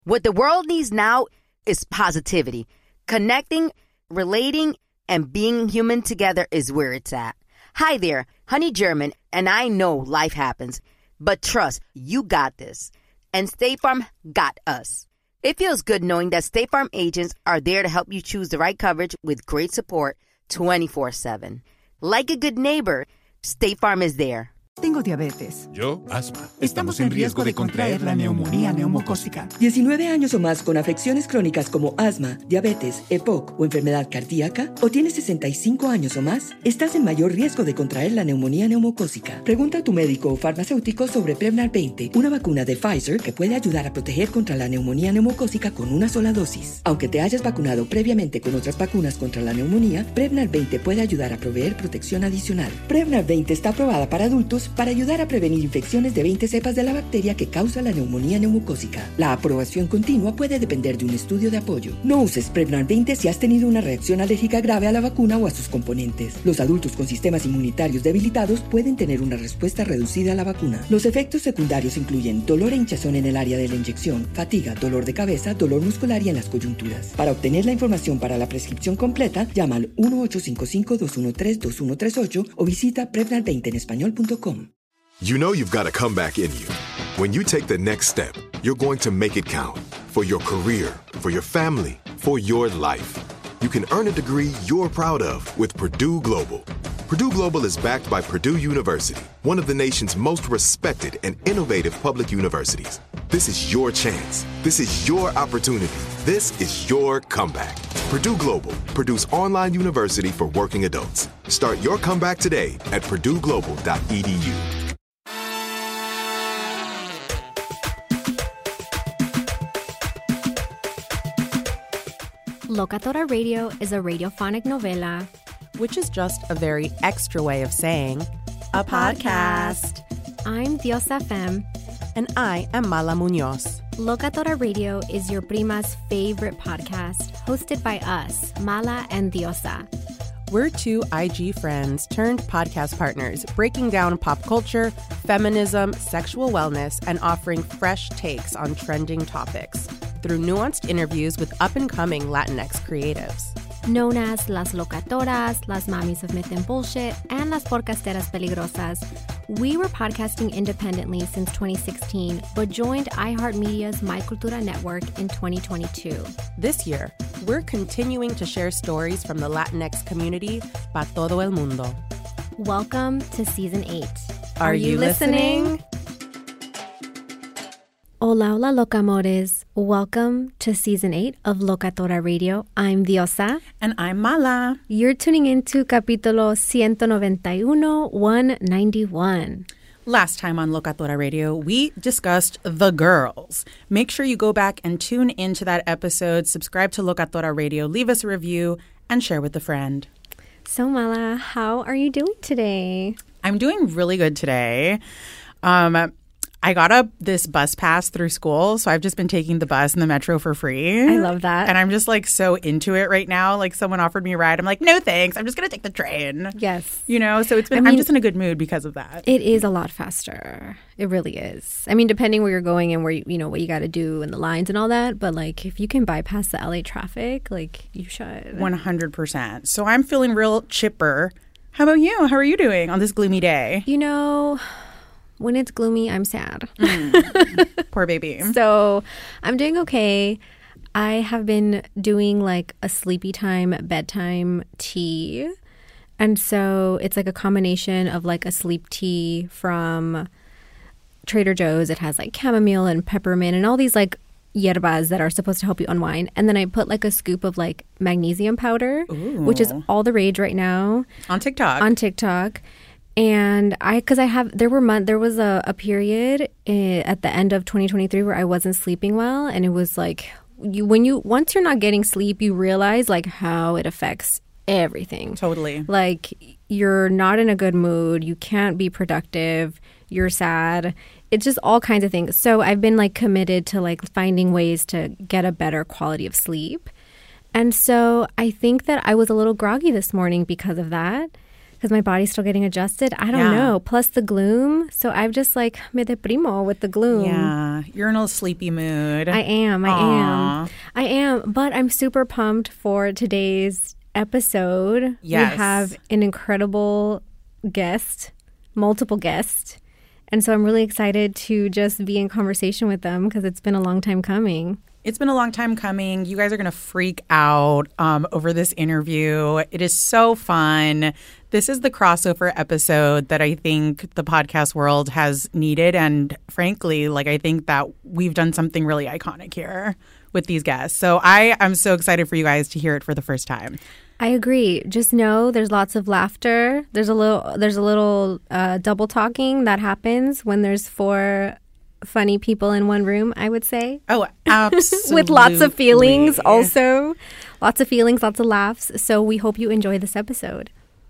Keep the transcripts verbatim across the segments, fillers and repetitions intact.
What the world needs now is positivity. Connecting, relating, and being human together is where it's at. Hi there, Honey German, and I know life happens, but trust, you got this. And State Farm got us. It feels good knowing that State Farm agents are there to help you choose the right coverage with great support twenty-four seven. Like a good neighbor, State Farm is there. Tengo diabetes. Yo, asma. Estamos en riesgo de contraer la neumonía neumocócica. diecinueve años o más con afecciones crónicas como asma, diabetes, E P O C o enfermedad cardíaca, o tienes sesenta y cinco años o más, estás en mayor riesgo de contraer la neumonía neumocócica. Pregunta a tu médico o farmacéutico sobre Prevnar veinte, una vacuna de Pfizer que puede ayudar a proteger contra la neumonía neumocócica con una sola dosis. Aunque te hayas vacunado previamente con otras vacunas contra la neumonía, Prevnar veinte puede ayudar a proveer protección adicional. Prevnar veinte está aprobada para adultos para ayudar a prevenir infecciones de veinte cepas de la bacteria que causa la neumonía neumocócica. La aprobación continua puede depender de un estudio de apoyo. No uses Prevnar veinte si has tenido una reacción alérgica grave a la vacuna o a sus componentes. Los adultos con sistemas inmunitarios debilitados pueden tener una respuesta reducida a la vacuna. Los efectos secundarios incluyen dolor e hinchazón en el área de la inyección, fatiga, dolor de cabeza, dolor muscular y en las coyunturas. Para obtener la información para la prescripción completa, llama al uno ocho cinco cinco, dos uno tres, dos uno tres ocho o visita prevnar veinte en español punto com. You know you've got a comeback in you. When you take the next step, you're going to make it count. For your career, for your family, for your life. You can earn a degree you're proud of with Purdue Global. Purdue Global is backed by Purdue University, one of the nation's most respected and innovative public universities. This is your chance. This is your opportunity. This is your comeback. Purdue Global, Purdue's online university for working adults. Start your comeback today at purdue global dot e d u. Locatora Radio is a radiophonic novela, which is just a very extra way of saying a podcast. I'm Diosa Fem. And I am Mala Munoz. Locatora Radio is your prima's favorite podcast, hosted by us, Mala and Diosa. We're two I G friends turned podcast partners, breaking down pop culture, feminism, sexual wellness, and offering fresh takes on trending topics through nuanced interviews with up-and-coming Latinx creatives. Known as Las Locatoras, Las Mamis of Myth and Bullshit, and Las Podcasteras Peligrosas, we were podcasting independently since twenty sixteen, but joined iHeartMedia's My Cultura network in twenty twenty-two. This year, we're continuing to share stories from the Latinx community pa todo el mundo. Welcome to Season eight. Are, Are you listening? listening? Hola, hola, locamores. Welcome to Season eight of Locatora Radio. I'm Diosa. And I'm Mala. You're tuning into Capítulo ciento noventa y uno, one ninety-one. Last time on Locatora Radio, we discussed The Girls. Make sure you go back and tune into that episode, subscribe to Locatora Radio, leave us a review, and share with a friend. So, Mala, how are you doing today? I'm doing really good today. Um... I got a this bus pass through school, so I've just been taking the bus and the metro for free. I love that. And I'm just like so into it right now. Like someone offered me a ride. I'm like, no thanks. I'm just going to take the train. Yes. You know, so it's been, I mean, I'm just in a good mood because of that. It is a lot faster. It really is. I mean, depending where you're going and where, you, you know, what you got to do and the lines and all that. But like, if you can bypass the L A traffic, like you should. one hundred percent. So I'm feeling real chipper. How about you? How are you doing on this gloomy day? You know, when it's gloomy, I'm sad. Mm. Poor baby. So I'm doing okay. I have been doing like a sleepy time, bedtime tea. And so it's like a combination of like a sleep tea from Trader Joe's. It has like chamomile and peppermint and all these like yerbas that are supposed to help you unwind. And then I put like a scoop of like magnesium powder, Ooh. which is all the rage right now. On TikTok. On TikTok. And I, because I have, there were month, there was a, a period in, at the end of twenty twenty-three where I wasn't sleeping well, and it was like, you when you once you're not getting sleep, you realize like how it affects everything. Totally. Like you're not in a good mood, you can't be productive, you're sad. It's just all kinds of things. So I've been like committed to like finding ways to get a better quality of sleep. And so I think that I was a little groggy this morning because of that. because my body's still getting adjusted. I don't Yeah. know. Plus the gloom. So I've just like me deprimo with the gloom. Yeah, you're in a sleepy mood. I am. I Aw. am. I am. But I'm super pumped for today's episode. Yes. We have an incredible guest, multiple guests. And so I'm really excited to just be in conversation with them because it's been a long time coming. It's been a long time coming. You guys are going to freak out um, over this interview. It is so fun. This is the crossover episode that I think the podcast world has needed. And frankly, like I think that we've done something really iconic here with these guests. So I am so excited for you guys to hear it for the first time. I agree. Just know there's lots of laughter. There's a little there's a little uh, double talking that happens when there's four funny people in one room, I would say. Oh, absolutely. With lots of feelings also. Lots of feelings, lots of laughs. So we hope you enjoy this episode.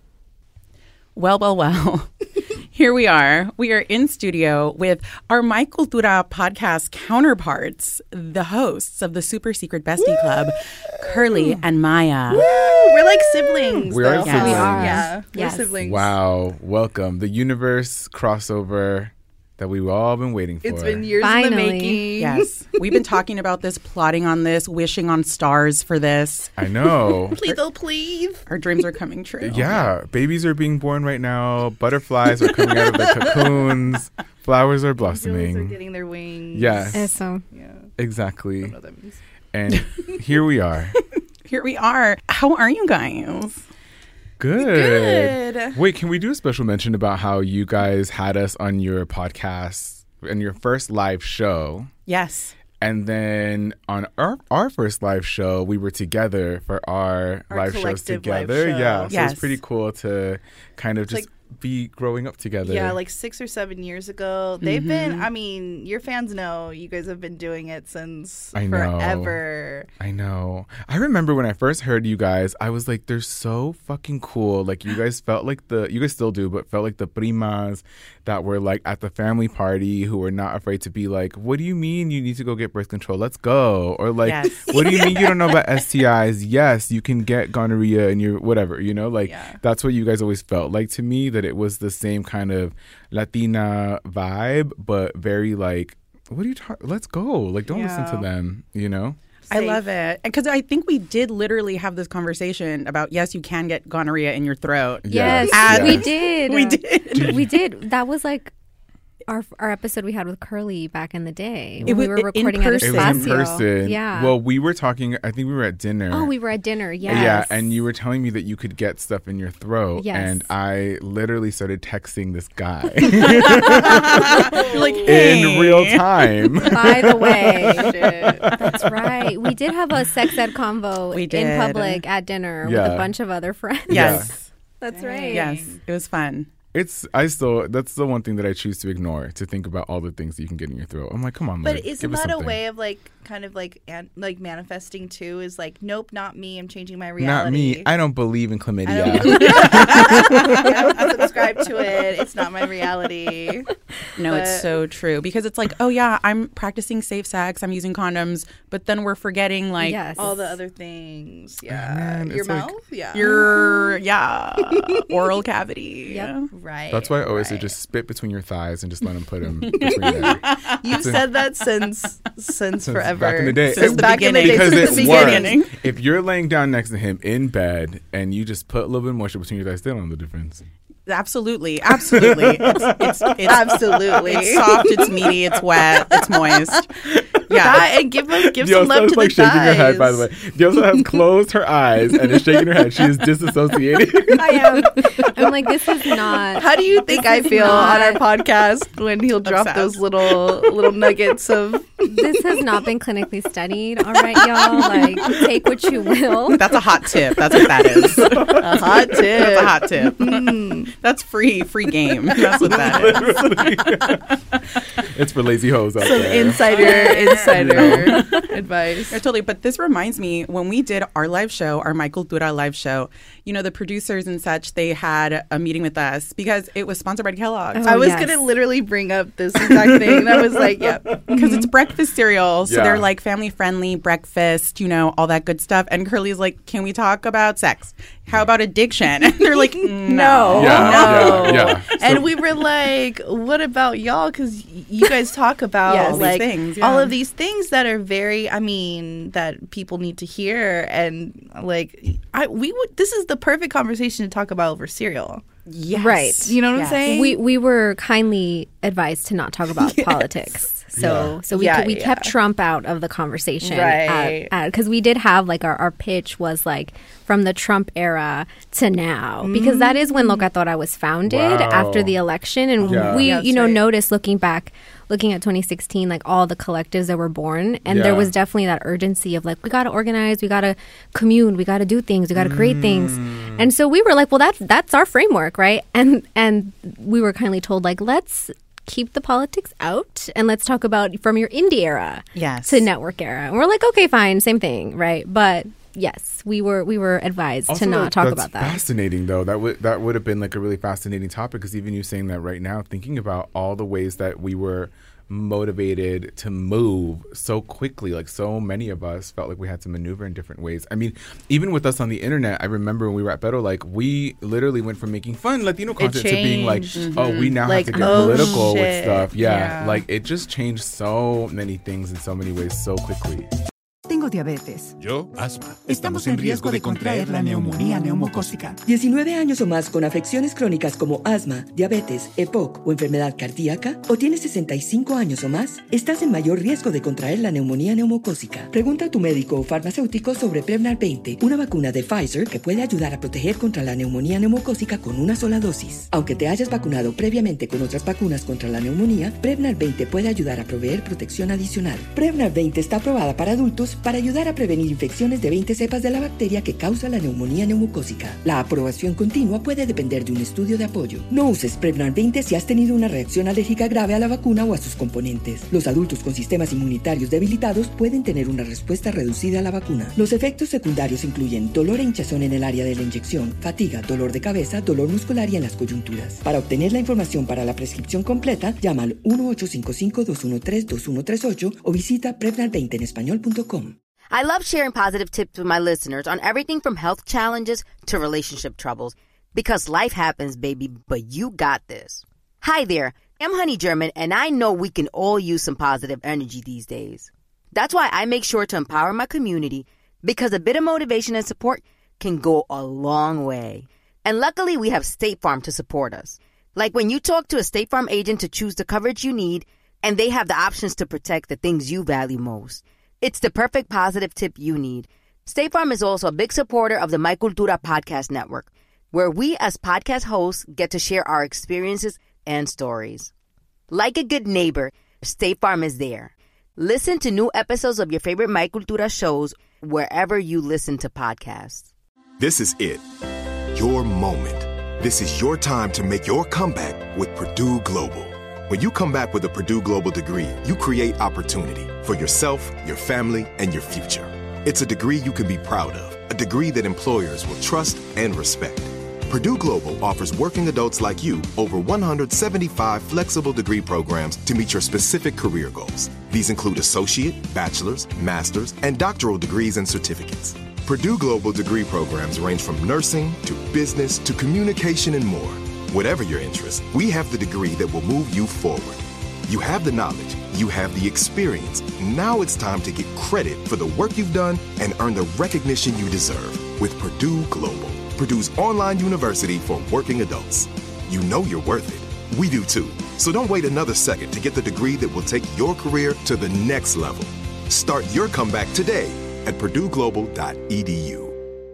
Well, well, well. Here we are. We are in studio with our My Cultura podcast counterparts, the hosts of the Super Secret Bestie Club, Curly and Maya. We're like siblings. We are though. siblings. We are. Yeah, Yes. we're siblings. Wow. Welcome. The universe crossover that we've all been waiting for. It's been years in the Finally. making. Yes. We've been talking about this, plotting on this, wishing on stars for this. I know. Please, oh please. Our dreams are coming true. Yeah. Babies are being born right now. Butterflies are coming out of their cocoons. Flowers are Angels blossoming. are getting their wings. Yes. Eso. Yeah. I Exactly. don't know what that means. And here we are. Here we are. How are you guys? Good. Good. Wait, can we do a special mention about how you guys had us on your podcast and your first live show? Yes. And then on our our first live show, we were together for our, Our live shows collective live together. show. Yeah, so Yes. it's pretty cool to kind of just like- be growing up together. Yeah, like six or seven years ago. They've been, I mean, your fans know you guys have been doing it since I know. forever. I know. I remember when I first heard you guys, I was like, they're so fucking cool. Like, you guys felt like the, you guys still do, but felt like the primas that were like at the family party who were not afraid to be like, what do you mean you need to go get birth control? Let's go. Or like, Yes. what do you mean you don't know about S T Is? Yes, you can get gonorrhea and you're whatever, you know? Like, Yeah. that's what you guys always felt like to me, that it was the same kind of Latina vibe, but very like, what are you talking? Let's go. Like, don't listen to Yeah. them, you know? I love it. Because I think we did literally have this conversation about, yes, you can get gonorrhea in your throat. Yes, Yes. we Yes. did. We did. We did. That was like our our episode we had with Curly back in the day. It when we was were in recording at person. It was in Espacio. person. Yeah. Well, we were talking, I think we were at dinner. oh, we were at dinner. Yes. Yeah, and you were telling me that you could get stuff in your throat. Yes. And I literally started texting this guy You're like, hey. in real time. By the way, that's right. We did have a sex ed convo We in did. public at dinner with Yeah. a bunch of other friends. Yes. That's right. Yes. It was fun. It's, I still, that's the one thing that I choose to ignore, to think about all the things that you can get in your throat. I'm like, come on, But Lord, isn't give us that a something. way of like kind of like an, like manifesting too? Is like, nope, not me. I'm changing my Not reality. me. I don't believe in I chlamydia. don't, I don't subscribe to it. It's not my reality. No, it's But- so true. Because it's like, oh, yeah, I'm practicing safe sex. I'm using condoms. But then we're forgetting, like, Yes. All the other things. Yeah. man, Your it's like- mouth? Yeah. your, yeah, oral cavity. Yep. right. That's why I always say right. just spit between your thighs and just let him put him between there. You've said that since since Since forever. back in the day. Since the back in the beginning. day. Because Since it the works. beginning. If you're laying down next to him in bed and you just put a little bit of moisture between your thighs, they don't know the difference. Absolutely. Absolutely. It's, it's, it's, Absolutely. It's soft. It's meaty. It's wet. It's moist. Yeah. That, and give us give Diosa some love is to like the shaking thighs. her head, by the way. Diosa has closed her eyes and is shaking her head. She is disassociated. I am. I'm like, this is not. How do you think I is feel on our not- podcast when he'll drop Obsessed. those little little nuggets of This has not been clinically studied. All right, y'all. Like, take what you will. That's a hot tip. That's what that is. a hot tip? That's a hot tip. That's free, free game. That's what that is. It's for lazy hoes out Some there. insider insider advice. Yeah, totally. But this reminds me, when we did our live show, our My Cultura live show, you know, the producers and such, they had a meeting with us because it was sponsored by Kellogg's. I was yes. gonna literally bring up this exact thing, and I was like, "Yeah, Because it's breakfast cereal. So Yeah. they're like family friendly breakfast, you know, all that good stuff. And Curly's like, can we talk about sex? how about addiction? And they're like, no. Yeah, no. yeah, yeah. And So- we were like, what about y'all? Because you guys talk about Yes, these like things, yeah. all of these things that are very, I mean, that people need to hear. And like, I we would. This is the perfect conversation to talk about over cereal. Yes. Right. You know what Yes. I'm saying? We we were kindly advised to not talk about politics. So Yeah. so we Yeah, we yeah. kept Trump out of the conversation. Right. Because we did have like our, our pitch was like from the Trump era to now. Because that is when Locatora was founded Wow. after the election. And Yeah. we, Yeah, you that's know, right. noticed looking back, looking at twenty sixteen, like all the collectives that were born. And Yeah. there was definitely that urgency of like, we got to organize, we got to commune, we got to do things, we got to create things. And so we were like, well, that's, that's our framework, right? And, and we were kindly told like, let's keep the politics out and let's talk about from your indie era Yes. to network era. And we're like, okay, fine, same thing, right? But yes, we were we were advised Also, to not talk that's about that. Fascinating, though. That would that would have been like a really fascinating topic. Because even you saying that right now, thinking about all the ways that we were motivated to move so quickly, like so many of us felt like we had to maneuver in different ways. I mean, even with us on the internet, I remember when we were at Pero, like we literally went from making fun Latino content to being like, changed. oh, we now Like, have to get oh, political with shit. stuff. Yeah, Yeah. like it just changed so many things in so many ways so quickly. Tengo diabetes. Yo, asma. Estamos en riesgo de contraer la neumonía neumocócica. diecinueve años o más con afecciones crónicas como asma, diabetes, E P O C o enfermedad cardíaca, o tienes sesenta y cinco años o más, estás en mayor riesgo de contraer la neumonía neumocócica. Pregunta a tu médico o farmacéutico sobre Prevnar veinte, una vacuna de Pfizer que puede ayudar a proteger contra la neumonía neumocócica con una sola dosis. Aunque te hayas vacunado previamente con otras vacunas contra la neumonía, Prevnar veinte puede ayudar a proveer protección adicional. Prevnar veinte está aprobada para adultos para ayudar a prevenir infecciones de veinte cepas de la bacteria que causa la neumonía neumocócica. La aprobación continua puede depender de un estudio de apoyo. No uses Prevnar veinte si has tenido una reacción alérgica grave a la vacuna o a sus componentes. Los adultos con sistemas inmunitarios debilitados pueden tener una respuesta reducida a la vacuna. Los efectos secundarios incluyen dolor e hinchazón en el área de la inyección, fatiga, dolor de cabeza, dolor muscular y en las coyunturas. Para obtener la información para la prescripción completa, llama al uno ocho cinco cinco, dos uno tres, dos uno tres ocho o visita prevnar veinte en español punto com. I love sharing positive tips with my listeners on everything from health challenges to relationship troubles. Because life happens, baby, but you got this. Hi there, I'm Honey German, and I know we can all use some positive energy these days. That's why I make sure to empower my community, because a bit of motivation and support can go a long way. And luckily, we have State Farm to support us. Like when you talk to a State Farm agent to choose the coverage you need, and they have the options to protect the things you value most. It's the perfect positive tip you need. State Farm is also a big supporter of the My Cultura podcast network, where we as podcast hosts get to share our experiences and stories. Like a good neighbor, State Farm is there. Listen to new episodes of your favorite My Cultura shows wherever you listen to podcasts. This is it. Your moment. This is your time to make your comeback with Purdue Global. When you come back with a Purdue Global degree, you create opportunity for yourself, your family, and your future. It's a degree you can be proud of, a degree that employers will trust and respect. Purdue Global offers working adults like you over one hundred seventy-five flexible degree programs to meet your specific career goals. These include associate, bachelor's, master's, and doctoral degrees and certificates. Purdue Global degree programs range from nursing to business to communication and more. Whatever your interest, we have the degree that will move you forward. You have the knowledge, you have the experience. Now it's time to get credit for the work you've done and earn the recognition you deserve with Purdue Global, Purdue's online university for working adults. You know you're worth it. We do too. So don't wait another second to get the degree that will take your career to the next level. Start your comeback today at purdue global dot e d u.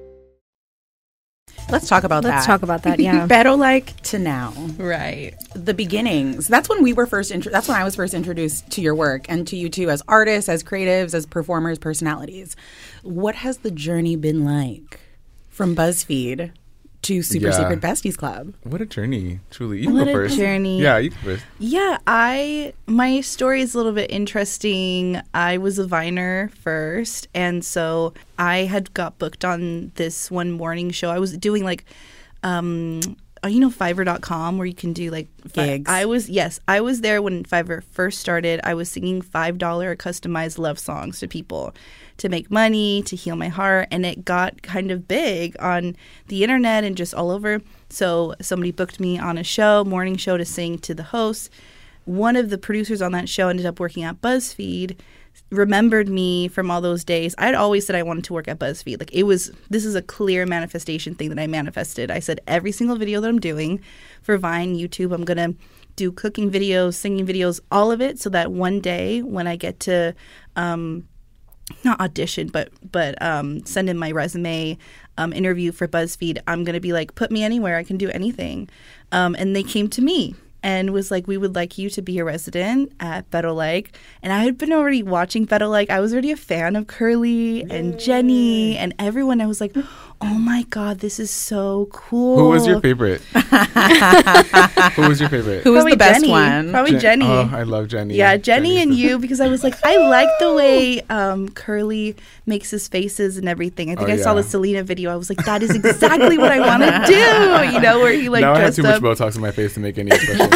Let's talk about that. Let's talk about that, yeah. Better like to now. Right. The beginnings. That's when we were first, intro- that's when I was first introduced to your work and to you too as artists, as creatives, as performers, personalities. What has the journey been like from BuzzFeed to Super Yeah. Secret Besties Club? What a journey, truly. You can What go a first. journey. Yeah, you can first. Yeah, I my story is a little bit interesting. I was a Viner first, and so I had got booked on this one morning show. I was doing like um oh, you know Fiverr dot com, where you can do like fi- gigs. I was yes, I was there when Fiverr first started. I was singing five dollar customized love songs to people to make money, to heal my heart, and it got kind of big on the internet and just all over. So somebody booked me on a show, morning show, to sing to the host. One of the producers on that show ended up working at BuzzFeed, remembered me from all those days. I had always said I wanted to work at BuzzFeed. Like, it was, this is a clear manifestation thing that I manifested. I said every single video that I'm doing for Vine, YouTube, I'm going to do cooking videos, singing videos, all of it, so that one day when I get to, um, not audition, but but um, send in my resume, um, interview for BuzzFeed, I'm going to be like, put me anywhere. I can do anything. Um, and they came to me and was like, we would like you to be a resident at Pero Like. And I had been already watching Pero Like. I was already a fan of Curly and Yay. Jenny and everyone. I was like, oh my God, this is so cool. Who was your favorite? Who was your favorite? Who was Probably the best Jenny. one? Probably Je- Jenny. Oh, I love Jenny. Yeah, Jenny Jenny's and the- you, because I was like, I like the way um, Curly makes his faces and everything. I think Oh, I saw yeah. the Selena video. I was like, that is exactly what I want to do. You know, where he like now I have dressed too much up. Botox in my face to make any expressions.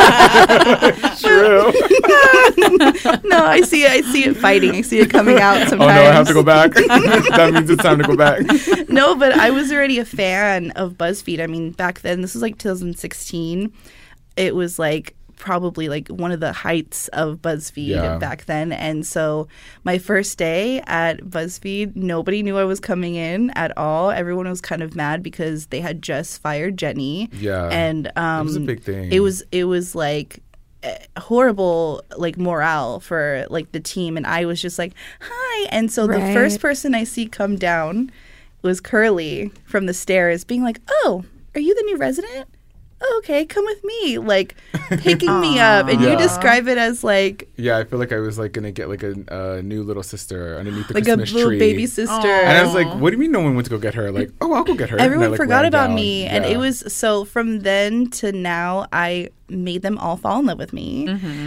True. No, I see it. I see it fighting. I see it coming out Oh sometimes. no, I have to go back. That means it's time to go back. No, but I was already a fan of BuzzFeed. I mean, back then, this was like two thousand sixteen. It was like probably like one of the heights of BuzzFeed Yeah. back then. And so my first day at BuzzFeed, nobody knew I was coming in at all. Everyone was kind of mad because they had just fired Jenny. Yeah. And um, it was a big thing. It was it was like eh, horrible like morale for like the team, and I was just like, hi. And so the Right. first person I see come down was Curly from the stairs, being like, oh, are you the new resident? Oh, okay, come with me, like picking me up. And you Yeah. describe it as like Yeah, I feel like I was like gonna get like a, a new little sister underneath the like a Christmas little tree. baby sister. And I was like, what do you mean no one went to go get her? Like, oh, I'll go get her. And I, Everyone like, forgot ran about down. me. And Yeah. it was so from then to now, I made them all fall in love with me,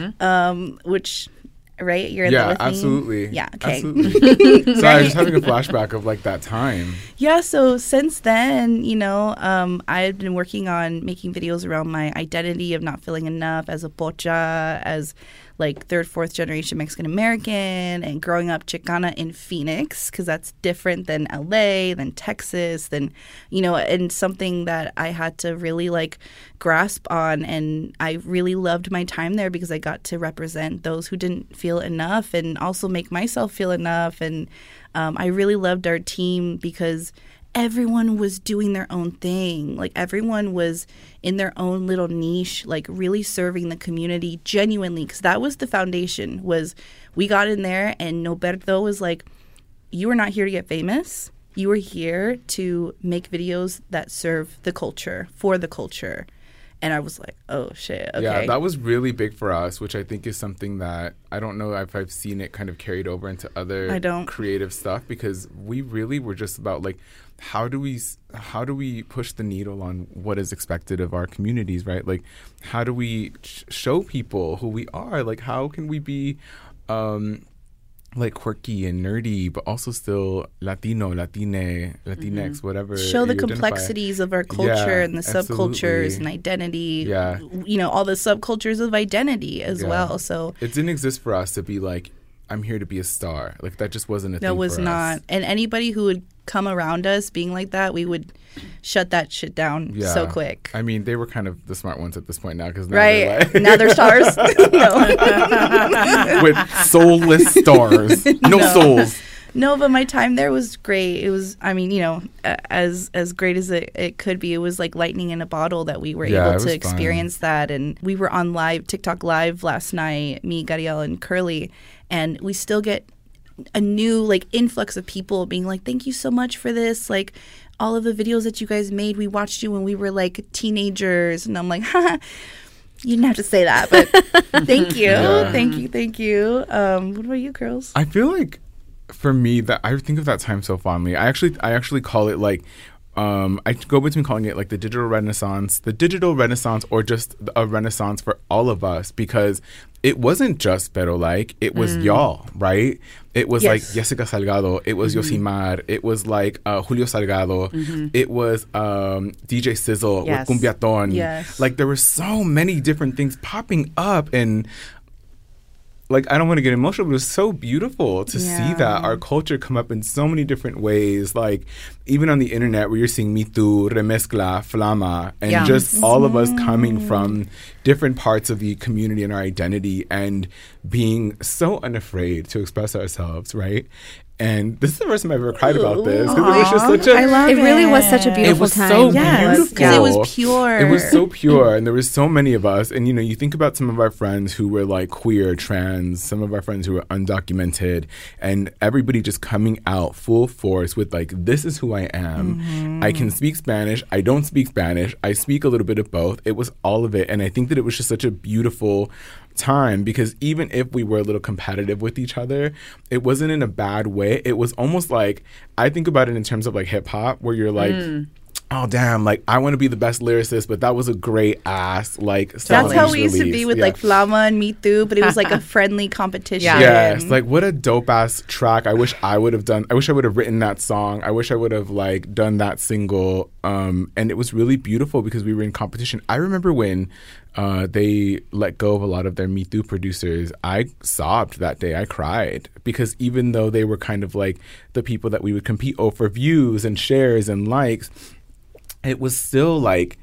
um, which, right? You're in Yeah, love with me? absolutely. Yeah, okay. Absolutely. So I was just having a flashback of like that time. Yeah, so since then, you know, um, I've been working on making videos around my identity of not feeling enough as a pocha, as like third, fourth generation Mexican American, and growing up Chicana in Phoenix, because that's different than L A, than Texas, than, you know, and something that I had to really like grasp on. And I really loved my time there because I got to represent those who didn't feel enough and also make myself feel enough. And um, I really loved our team because everyone was doing their own thing. Like everyone was in their own little niche, like really serving the community genuinely, because that was the foundation. Was we got in there and Noberto was like, you are not here to get famous. You are here to make videos that serve the culture, for the culture. And I was like, oh, shit, okay. Yeah, that was really big for us, which I think is something that I don't know if I've seen it kind of carried over into other I don't. creative stuff, because we really were just about like, how do we how do we push the needle on what is expected of our communities, right? Like, how do we sh- show people who we are? Like, how can we be um, like quirky and nerdy, but also still Latino, Latine, Latinx, whatever. Show the you identify. complexities of our culture Yeah, and the absolutely. subcultures and identity. Yeah. You know, all the subcultures of identity as Yeah. well. So It didn't exist for us to be like, I'm here to be a star. Like, that just wasn't a thing that was for not. us. And anybody who would come around us being like that, we would shut that shit down Yeah. so quick. I mean, they were kind of the smart ones at this point now, because now Right. they're like Now they're stars. No. with soulless stars, no, No. souls. No, but my time there was great. It was, I mean, you know, a- as as great as it, it could be, it was like lightning in a bottle that we were Yeah, it able was to fun. experience that. And we were on live, TikTok live last night, me, Gadiel, and Curly, and we still get a new like influx of people being like, thank you so much for this. Like, all of the videos that you guys made, we watched you when we were like teenagers. And I'm like, haha. You didn't have to say that, but thank you. Yeah. Thank you. Thank you. Um, what about you, girls? I feel like for me that I think of that time so fondly. I actually I actually call it like um, I go between calling it like the digital renaissance, the digital renaissance, or just a renaissance for all of us, because it wasn't just Pero Like, it was mm. y'all, right? It was yes. like Jessica Salgado, it was mm-hmm. Yosimar, it was like uh, Julio Salgado, mm-hmm. it was um, D J Sizzle yes. with Cumbiaton. Yes. Like there were so many different things popping up, and like, I don't want to get emotional, but it was so beautiful to yeah. see that our culture come up in so many different ways. Like, even on the internet where you're seeing Me Too, Remezcla, Flama, and yeah. just all of us coming from different parts of the community and our identity and being so unafraid to express ourselves, right? And this is the first time I've ever cried about this. Because it was just such a... I love it. It really was such a beautiful it was time. So yes, beautiful. Because it was pure. It was so pure. And there were so many of us. And, you know, you think about some of our friends who were, like, queer, trans, some of our friends who were undocumented, and everybody just coming out full force with, like, this is who I am. Mm-hmm. I can speak Spanish. I don't speak Spanish. I speak a little bit of both. It was all of it. And I think that it was just such a beautiful time, because even if we were a little competitive with each other, it wasn't in a bad way. It was almost like, I think about it in terms of like hip hop, where you're like, mm. oh damn, like I want to be the best lyricist, but that was a great ass like that's how we used to be with yeah. like Flama and Me Too, but it was like a friendly competition. Yeah. Yes, like what a dope ass track. I wish I would have done I wish I would have written that song. I wish I would have like done that single. Um and it was really beautiful because we were in competition. I remember when Uh, they let go of a lot of their Me Too producers. I sobbed that day. I cried because even though they were kind of like the people that we would compete over for views and shares and likes, it was still like,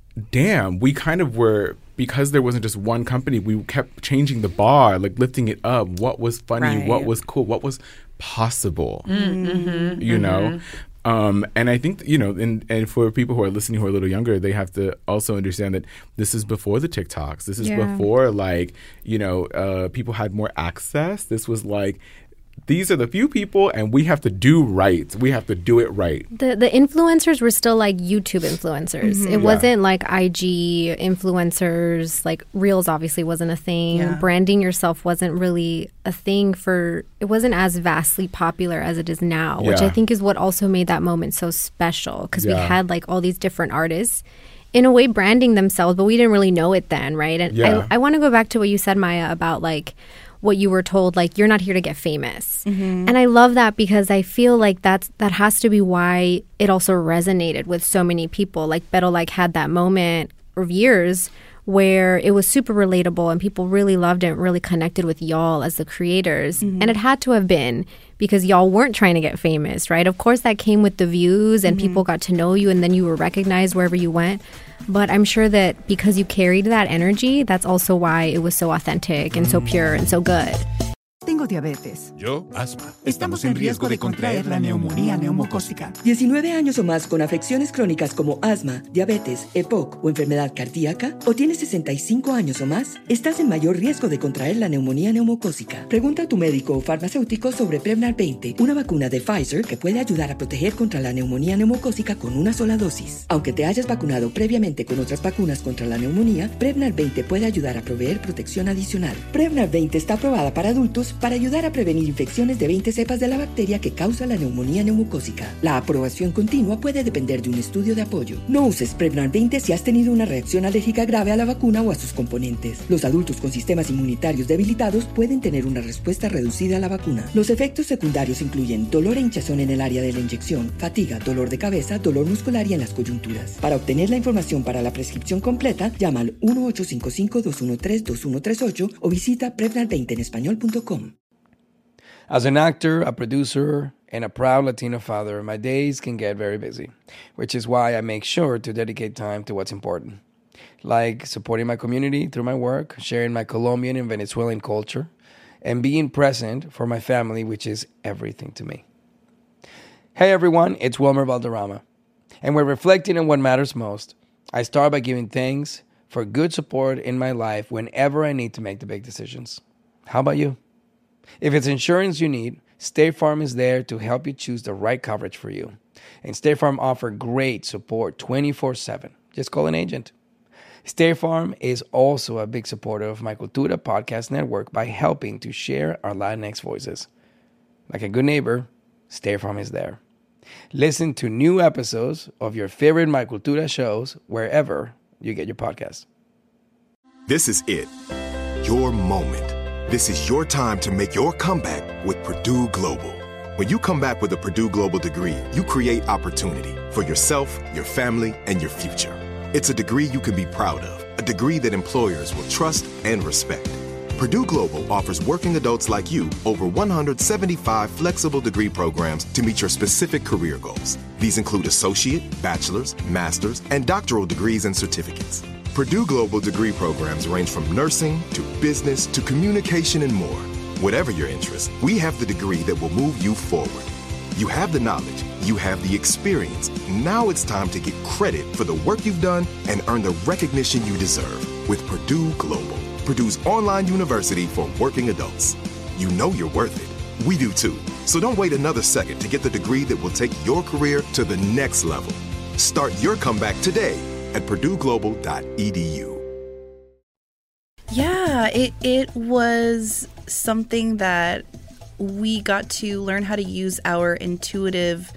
damn, we kind of were, because there wasn't just one company, we kept changing the bar, like lifting it up. What was funny? Right. What was cool? What was possible? Mm-hmm, you mm-hmm. know? Um, and I think, you know, and, and for people who are listening who are a little younger, they have to also understand that this is before the TikToks. This is yeah. before, like, you know, uh, people had more access. This was like, these are the few people and we have to do right. We have to do it right. The the influencers were still like YouTube influencers. Mm-hmm. It yeah. wasn't like I G influencers. Like Reels obviously wasn't a thing. Yeah. Branding yourself wasn't really a thing for, it wasn't as vastly popular as it is now, yeah. which I think is what also made that moment so special, because yeah. we had like all these different artists in a way branding themselves, but we didn't really know it then, right? And yeah. I, I want to go back to what you said, Maya, about like what you were told, like, you're not here to get famous. Mm-hmm. And I love that because I feel like that's that has to be why it also resonated with so many people. Like, Pero Like had that moment of years where it was super relatable and people really loved it and really connected with y'all as the creators. Mm-hmm. And it had to have been because y'all weren't trying to get famous, right? Of course, that came with the views and mm-hmm. people got to know you and then you were recognized wherever you went. But I'm sure that because you carried that energy, that's also why it was so authentic and so pure and so good. Tengo diabetes. Yo, asma. Estamos en riesgo de contraer la neumonía neumocócica. diecinueve años o más con afecciones crónicas como asma, diabetes, E P O C o enfermedad cardíaca, o tienes sesenta y cinco años o más, estás en mayor riesgo de contraer la neumonía neumocócica. Pregunta a tu médico o farmacéutico sobre Prevnar veinte, una vacuna de Pfizer que puede ayudar a proteger contra la neumonía neumocócica con una sola dosis. Aunque te hayas vacunado previamente con otras vacunas contra la neumonía, Prevnar veinte puede ayudar a proveer protección adicional. Prevnar veinte está aprobada para adultos para ayudar a prevenir infecciones de veinte cepas de la bacteria que causa la neumonía neumocócica. La aprobación continua puede depender de un estudio de apoyo. No uses Prevnar veinte si has tenido una reacción alérgica grave a la vacuna o a sus componentes. Los adultos con sistemas inmunitarios debilitados pueden tener una respuesta reducida a la vacuna. Los efectos secundarios incluyen dolor e hinchazón en el área de la inyección, fatiga, dolor de cabeza, dolor muscular y en las coyunturas. Para obtener la información para la prescripción completa, llama al uno ocho cinco cinco, dos uno tres, dos uno tres ocho o visita prevnar veinte en español punto com. As an actor, a producer, and a proud Latino father, my days can get very busy, which is why I make sure to dedicate time to what's important, like supporting my community through my work, sharing my Colombian and Venezuelan culture, and being present for my family, which is everything to me. Hey everyone, it's Wilmer Valderrama, and we're reflecting on what matters most. I start by giving thanks for good support in my life whenever I need to make the big decisions. How about you? If it's insurance you need, State Farm is there to help you choose the right coverage for you. And State Farm offers great support twenty-four seven. Just call an agent. State Farm is also a big supporter of my Cultura podcast network by helping to share our Latinx voices. Like a good neighbor, State Farm is there. Listen to new episodes of your favorite My Cultura shows wherever you get your podcasts. This is it. Your moment. This is your time to make your comeback with Purdue Global. When you come back with a Purdue Global degree, you create opportunity for yourself, your family, and your future. It's a degree you can be proud of, a degree that employers will trust and respect. Purdue Global offers working adults like you over one hundred seventy-five flexible degree programs to meet your specific career goals. These include associate, bachelor's, master's, and doctoral degrees and certificates. Purdue Global degree programs range from nursing to business to communication and more. Whatever your interest, we have the degree that will move you forward. You have the knowledge, you have the experience. Now it's time to get credit for the work you've done and earn the recognition you deserve with Purdue Global, Purdue's online university for working adults. You know you're worth it. We do too. So don't wait another second to get the degree that will take your career to the next level. Start your comeback today at purdue global dot e d u. Yeah, it it was something that we got to learn how to use our intuitive,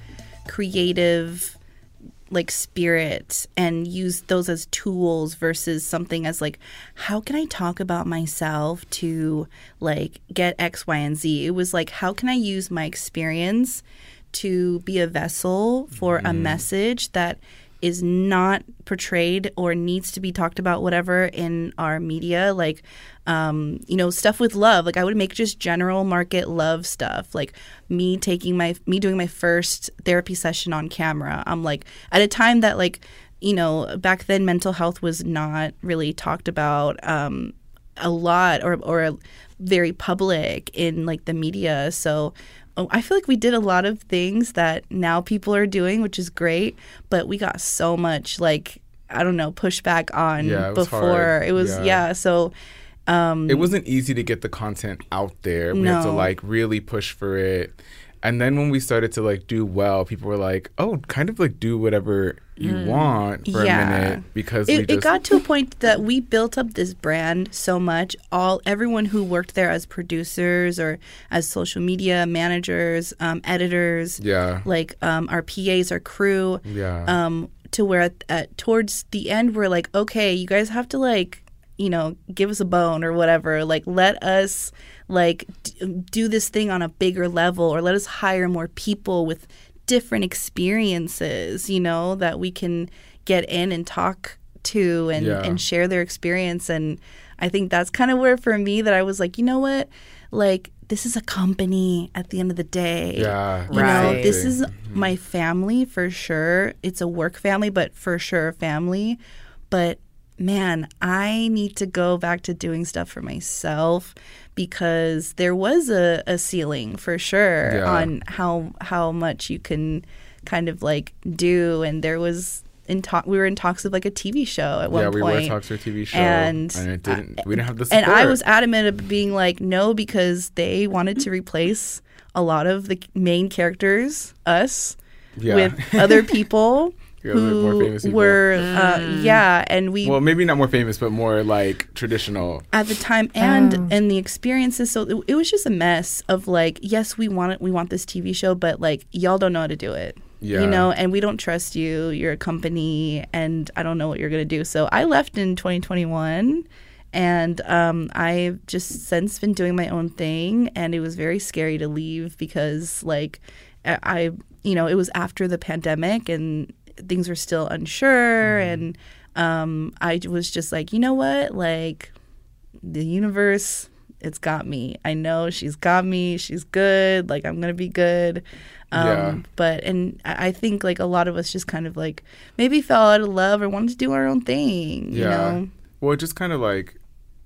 creative, like spirit and use those as tools versus something as like, how can I talk about myself to like get X, Y, and Z? It was like, how can I use my experience to be a vessel for mm. a message that is not portrayed or needs to be talked about, whatever, in our media, like, um, you know, stuff with love. Like I would make just general market love stuff, like me taking my, me doing my first therapy session on camera. I'm like, at a time that like, you know, back then mental health was not really talked about um, a lot or, or very public in like the media. So Oh, I feel like we did a lot of things that now people are doing, which is great, but we got so much, like, I don't know, pushback on yeah, it was before. Hard. It was, yeah, yeah so... Um, it wasn't easy to get the content out there. We no. had to, like, really push for it. And then when we started to, like, do well, people were like, oh, kind of, like, do whatever you mm. want for yeah. a minute because it, we just... It got to a point that we built up this brand so much. All Everyone who worked there as producers or as social media managers, um, editors, yeah. like um, our P As, our crew, yeah. um, to where at, at, towards the end, we're like, okay, you guys have to, like, you know, give us a bone or whatever. Like, let us... like d- do this thing on a bigger level, or let us hire more people with different experiences, you know, that we can get in and talk to and, yeah. and share their experience. And I think that's kind of where for me that I was like, you know what, like this is a company at the end of the day. Yeah, you right. know, this is my family for sure. It's a work family, but for sure a family. But man, I need to go back to doing stuff for myself, because there was a, a ceiling for sure yeah. on how how much you can kind of like do. And there was in talk we were in talks of like a T V show at one yeah, point. Yeah, we were in talks for a T V show. And, and it didn't we didn't have the support. And I was adamant of being like, no, because they wanted to replace a lot of the main characters, us, yeah. with other people. Who more famous people. were, uh, Mm. yeah, and we... Well, maybe not more famous, but more, like, traditional. At the time, and Oh. and the experiences, so it, it was just a mess of, like, yes, we want it, we want this T V show, but, like, y'all don't know how to do it. Yeah. You know, and we don't trust you, you're a company, and I don't know what you're going to do. So I left in twenty twenty-one, and um, I've just since been doing my own thing, and it was very scary to leave because, like, I, I you know, it was after the pandemic, and things were still unsure, mm. and um, I was just like, you know what, like the universe, it's got me. I know she's got me. She's good. Like I'm gonna be good. Um, yeah. But and I think like a lot of us just kind of like maybe fell out of love or wanted to do our own thing. Yeah. You know? Well, it just kind of like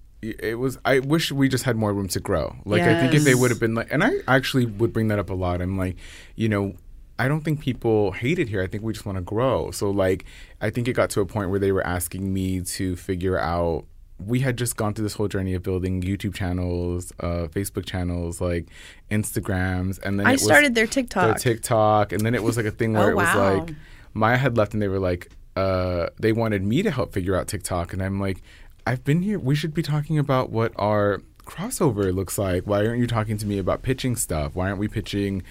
it was. I wish we just had more room to grow. Like yes. I think if they would have been like, and I actually would bring that up a lot. I'm like, you know. I don't think people hate it here. I think we just want to grow. So, like, I think it got to a point where they were asking me to figure out. We had just gone through this whole journey of building YouTube channels, uh, Facebook channels, like Instagrams, and then I it was started their TikTok. Their TikTok, and then it was like a thing where Oh, it was wow. like Maya had left, and they were like, uh, they wanted me to help figure out TikTok, and I'm like, I've been here. We should be talking about what our crossover looks like. Why aren't you talking to me about pitching stuff? Why aren't we pitching?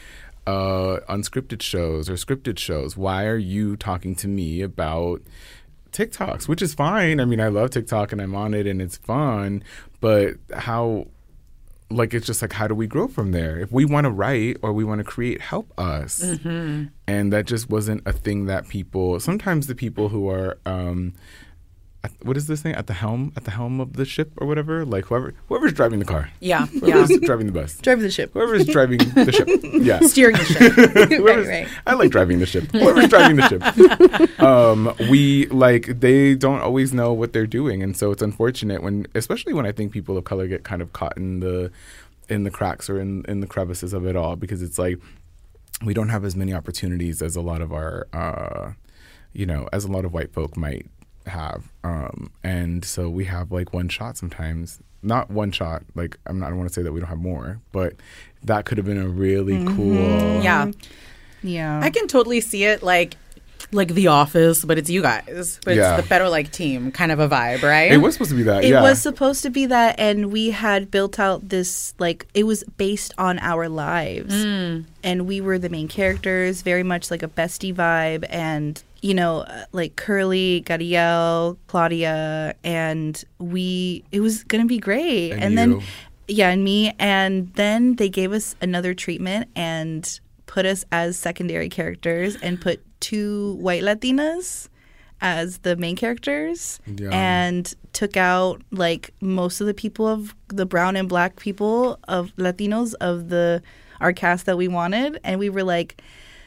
uh, unscripted shows or scripted shows? Why are you talking to me about TikToks? Which is fine. I mean, I love TikTok and I'm on it and it's fun. But how, like, it's just like, how do we grow from there? If we want to write or we want to create, help us. Mm-hmm. And that just wasn't a thing that people, sometimes the people who are, um, at, what is this thing? At the helm, at the helm of the ship or whatever? Like whoever, whoever's driving the car. Yeah. Whoever's yeah. driving the bus. Drive the ship. Whoever's driving the ship. Yeah. Steering the ship. right, right. I like driving the ship. Whoever's driving the ship. Um, we, like, they don't always know what they're doing. And so it's unfortunate when, especially when I think people of color get kind of caught in the, in the cracks or in, in the crevices of it all, because it's like, we don't have as many opportunities as a lot of our, uh, you know, as a lot of white folk might have. Um, and so we have like one shot sometimes. Not one shot. Like, I'm not, I don't want to say that we don't have more, but that could have been a really mm-hmm. cool. Yeah. Yeah. I can totally see it like like The Office, but it's you guys. But Yeah. it's the Better Like team kind of a vibe, right? It was supposed to be that. It yeah. was supposed to be that, and we had built out this, like, it was based on our lives. Mm. And we were the main characters, very much like a bestie vibe. And, you know, uh, like Curly, Gadiel, Claudia, and we, it was going to be great. And And, you. then, yeah, and me. And then they gave us another treatment and put us as secondary characters and put two white Latinas as the main characters Yeah. and took out like most of the people of the brown and black people of Latinos of the our cast that we wanted, and we were like,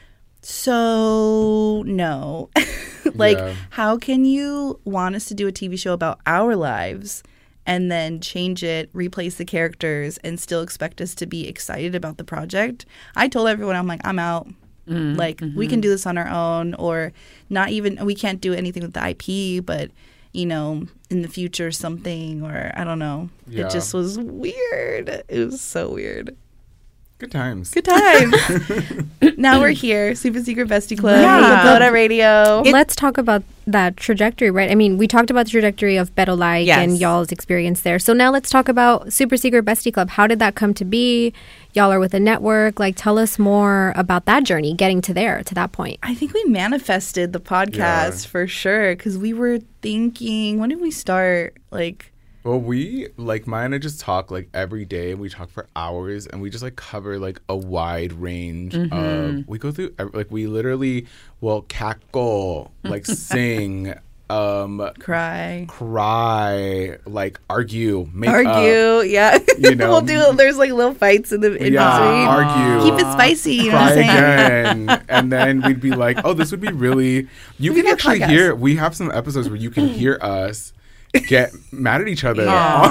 so no. Like, Yeah. how can you want us to do a T V show about our lives and then change it, replace the characters, and still expect us to be excited about the project? I told everyone, I'm like, I'm out. Mm-hmm. Like, mm-hmm. we can do this on our own, or not even, we can't do anything with the I P, but, you know, in the future something, or I don't know. Yeah. It just was weird. It was so weird. Good times. Good times. Now we're here, Super Secret Bestie Club, Yeah. Dakota Radio. Let's talk about that trajectory, right? I mean, we talked about the trajectory of Better Like Yes. and y'all's experience there. So now let's talk about Super Secret Bestie Club. How did that come to be? Y'all are with a network. Like, tell us more about that journey, getting to there, to that point. I think we manifested the podcast Yeah. for sure, because we were thinking, when did we start? Like, Well, we, like, Maya and I just talk, like, every day, and we talk for hours, and we just, like, cover, like, a wide range Mm-hmm. of, we go through, ev- like, we literally will cackle, like, sing, um, cry. cry, like, argue, make Argue, up, yeah. you know. We'll do, there's like little fights in the in yeah, between. argue. Keep it spicy, you know Cry what I'm saying? again, and then we'd be like, "Oh, this would be really." You We can could actually podcast. hear. We have some episodes where you can hear us get mad at each other.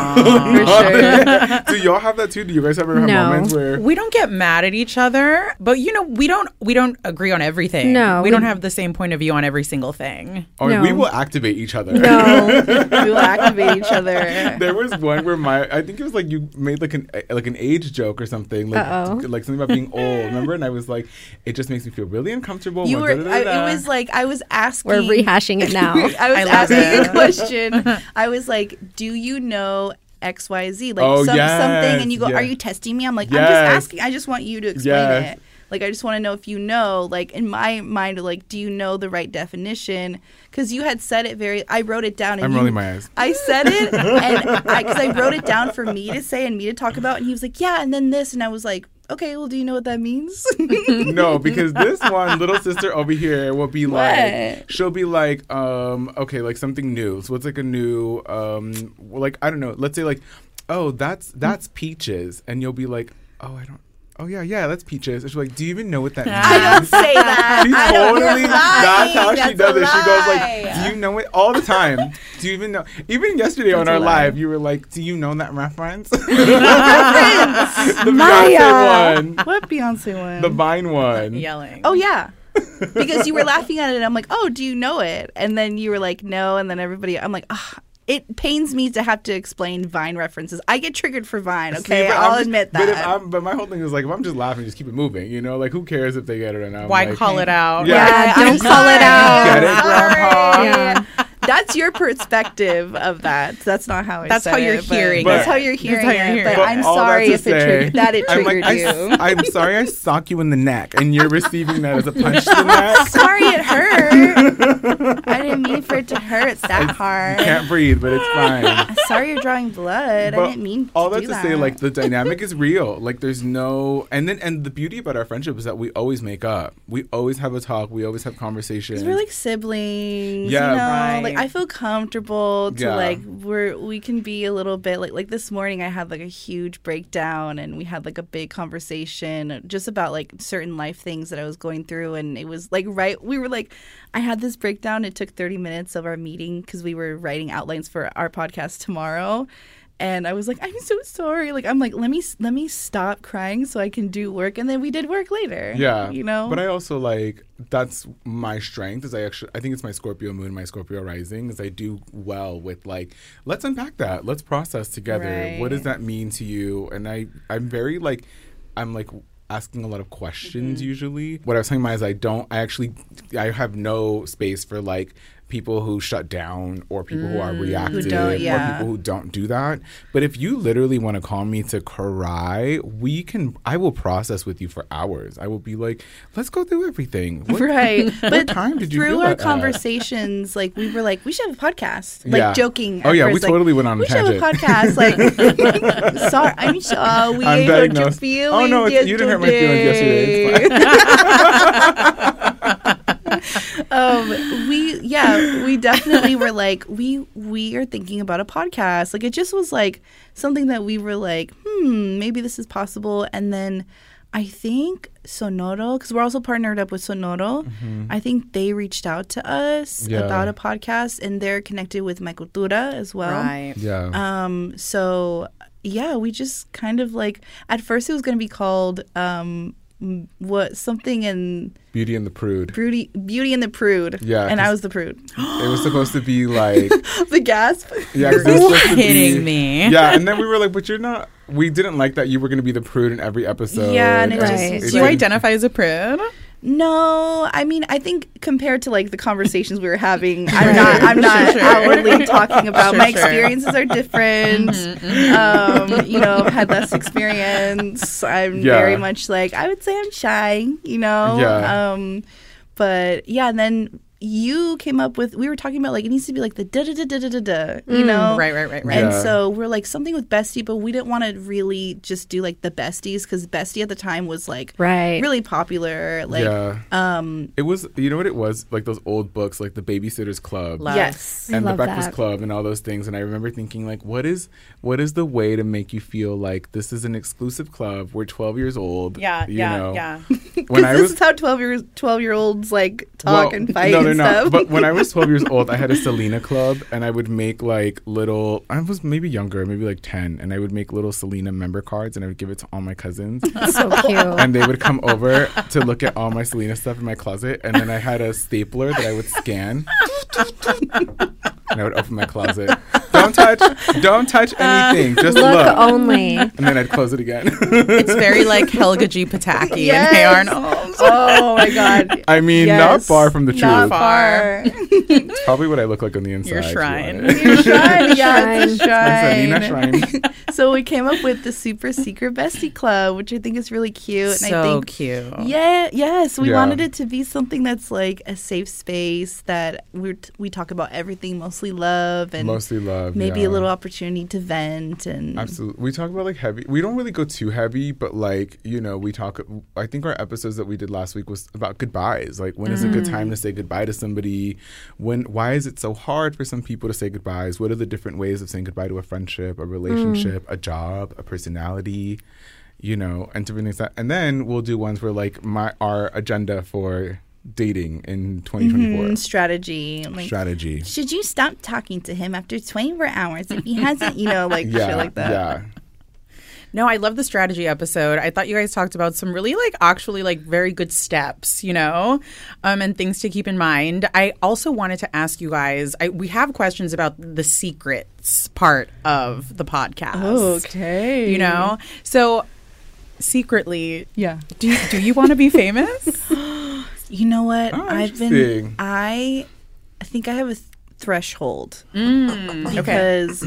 For sure. Do y'all have that too? Do you guys ever have No. moments where? We don't get mad at each other, but you know, we don't we don't agree on everything. No, we, we- don't have the same point of view on every single thing. Or No. we will activate each other. No. We will activate each other. There was one where my I think it was like you made like an like an age joke or something like Uh-oh. like something about being old. Remember? And I was like, it just makes me feel really uncomfortable. You when were. da-da-da-da. I, it was like I was asking. We're rehashing it now. I was I love asking it. a question. I was like, "Do you know X Y Z? Like Oh, some, yes, something?" And you go, yeah. "Are you testing me?" I'm like, "I'm just Yes. asking. I just want you to explain Yes. it. Like, I just want to know if you know. Like, in my mind, like, do you know the right definition? Because you had said it very. I wrote it down. And I'm you, rolling my eyes. I said it, and I because I wrote it down for me to say and me to talk about. And he was like, "Yeah," and then this, and I was like, "Okay, well, do you know what that means?" No, because this one little sister over here will be like, What? she'll be like, um, okay, like something new. So it's like a new, um, well, like I don't know. Let's say like, oh, that's that's peaches, and you'll be like, oh, I don't. Oh yeah, yeah, that's peaches. And she's like, do you even know what that means? I don't say that. She I don't- totally. you're That's how lying. she That's does a it. She goes like, lie. "Do you know it?" All the time. Do you even know? Even yesterday on That's a our lie. live, you were like, "Do you know that reference?" reference? The Maya. Beyonce one, What Beyonce one? the Vine one. Yelling. Oh yeah. Because you were laughing at it and I'm like, "Oh, do you know it?" And then you were like, "No," and then everybody I'm like, "Ah, it pains me to have to explain Vine references. I get triggered for Vine, okay? See, but I'll I'm just- admit But, if that." I'm, but my whole thing is like, if I'm just laughing, just keep it moving. You know, like who cares if they get it or not? I'm Why like, call it out? Yeah. Yeah, I'm don't call it sorry. out. Get it, Grandpa? Yeah. that's your perspective of that. That's not how I That's said how you're it, but hearing That's it. how you're hearing That's how you're it. hearing But it. I'm all sorry that if to it say, triggered that it I'm triggered like, you. I, I'm sorry I sock you in the neck, and you're receiving that as a punch to the neck. Sorry it hurt. I didn't mean for it to hurt that hard. You can't breathe, but it's fine. Sorry you're drawing blood. But I didn't mean to all that do to that. say, like, the dynamic is real. Like, there's no, and then and the beauty about our friendship is that we always make up. We always have a talk. We always have conversations. We're like siblings, Yeah. you know. Right. Like I feel comfortable to Yeah. like we're we can be a little bit like like this morning I had like a huge breakdown and we had like a big conversation just about like certain life things that I was going through, and it was like right we were like I had this breakdown. It took thirty minutes of our meeting because we were writing outlines for our podcast tomorrow. And I was like, I'm so sorry. Like, I'm like, let me let me stop crying so I can do work. And then we did work later. Yeah. You know? But I also like, that's my strength is I actually, I think it's my Scorpio moon, my Scorpio rising is I do well with like, let's unpack that. Let's process together. Right. What does that mean to you? And I, I'm very like, I'm like, asking a lot of questions Mm-hmm. usually. What I was telling Maya is I don't, I actually, I have no space for like people who shut down or people who are reactive don't, yeah. or people who don't do that. But if you literally want to call me to cry, we can, I will process with you for hours. I will be like, let's go through everything. What, Right. What But time did you through feel our that at? conversations, like we were like, we should have a podcast. Like Yeah. joking. Oh at yeah, we first, like, totally went on a we should have a tangent. podcast. Like, sorry, I'm sorry. We I'm hurt your diagnosed. feelings. Oh no, it's, you didn't hurt my feelings yesterday. It's fine. um, we yeah, we definitely were like we we are thinking about a podcast. Like it just was like something that we were like, hmm, maybe this is possible. And then I think Sonoro, because we're also partnered up with Sonoro. Mm-hmm. I think they reached out to us Yeah. about a podcast, and they're connected with My Cultura as well. Right. Yeah. Um. So yeah, we just kind of like at first it was going to be called um m- what something in Beauty and the Prude. Beauty Beauty and the Prude. Yeah, and I 'cause- was the prude. It was supposed to be like, The gasp. yeah, 'cause it was supposed to kidding be- me. Yeah, and then we were like, but you're not. We didn't like that you were going to be the prude in every episode. Yeah, and it just- it Do you didn't- identify as a prude? No, I mean, I think compared to like the conversations we were having, I'm not. I'm not Sure. outwardly talking about Sure, my sure. experiences are different. Um, you know, I've had less experience. I'm Yeah. very much like I would say I'm shy. You know. Yeah. Um, but yeah, and then you came up with we were talking about like it needs to be like the da da da da da da da. You know. Right, right, right, right. And Yeah. so we're like something with Bestie, but we didn't want to really just do like the Besties because Bestie at the time was like Right. really popular. Like, yeah. um, It was, you know what it was? Like those old books, like the Babysitter's Club. Love. yes. I and the love Breakfast that. Club and all those things. And I remember thinking, like, what is what is the way to make you feel like this is an exclusive club? We're twelve years old. Yeah, you yeah, know. yeah. When Because I this was is how twelve years twelve year olds like talk well, and fight no, no, and no. stuff. But when I was twelve years old, I had a Selena club, and I would make like little. I was maybe younger, maybe like ten, and I would make little Selena member cards, and I would give it to all my cousins. So cute. And they would come over to look at all my Selena stuff in my closet, and then I had a stapler that I would scan, and I would open my closet. Don't touch, don't touch anything. Just Look look, only. and then I'd close it again. It's very like Helga G. Pataki Yes. and Hey Arnold. Oh my god. I mean, Yes. not far from the truth. Not Far. far. It's probably what I look like on the inside. Your if you shrine. want it. Your shrine. Yeah, it's a Selena shrine. shrine. So we came up with the Super Secret Bestie Club, which I think is really cute. So and I think cute. Yeah, yes. We Yeah. wanted it to be something that's like a safe space that we t- we talk about everything, mostly love and Mostly love. maybe yeah. a little opportunity to vent and Absolutely. We talk about like heavy. We don't really go too heavy, but like, you know, we talk. I think our episodes that we did last week was about goodbyes. Like, when is a good time to say goodbye to somebody? When? Why is it so hard for some people to say goodbyes? What are the different ways of saying goodbye to a friendship, a relationship, a job, a personality? You know, and different things that. And then we'll do ones where like my our agenda for dating in twenty twenty-four. Mhm, strategy. Like, Strategy. should you stop talking to him after twenty-four hours if he hasn't, you know, like Yeah. shit like that? Yeah. No, I love the strategy episode. I thought you guys talked about some really like actually like very good steps, you know, um, and things to keep in mind. I also wanted to ask you guys, I, we have questions about the secrets part of the podcast. Okay. You know, so secretly, Yeah. do you, do you want to be famous? You know what? Oh, I've been interesting. I I think I have a th- threshold Mm, because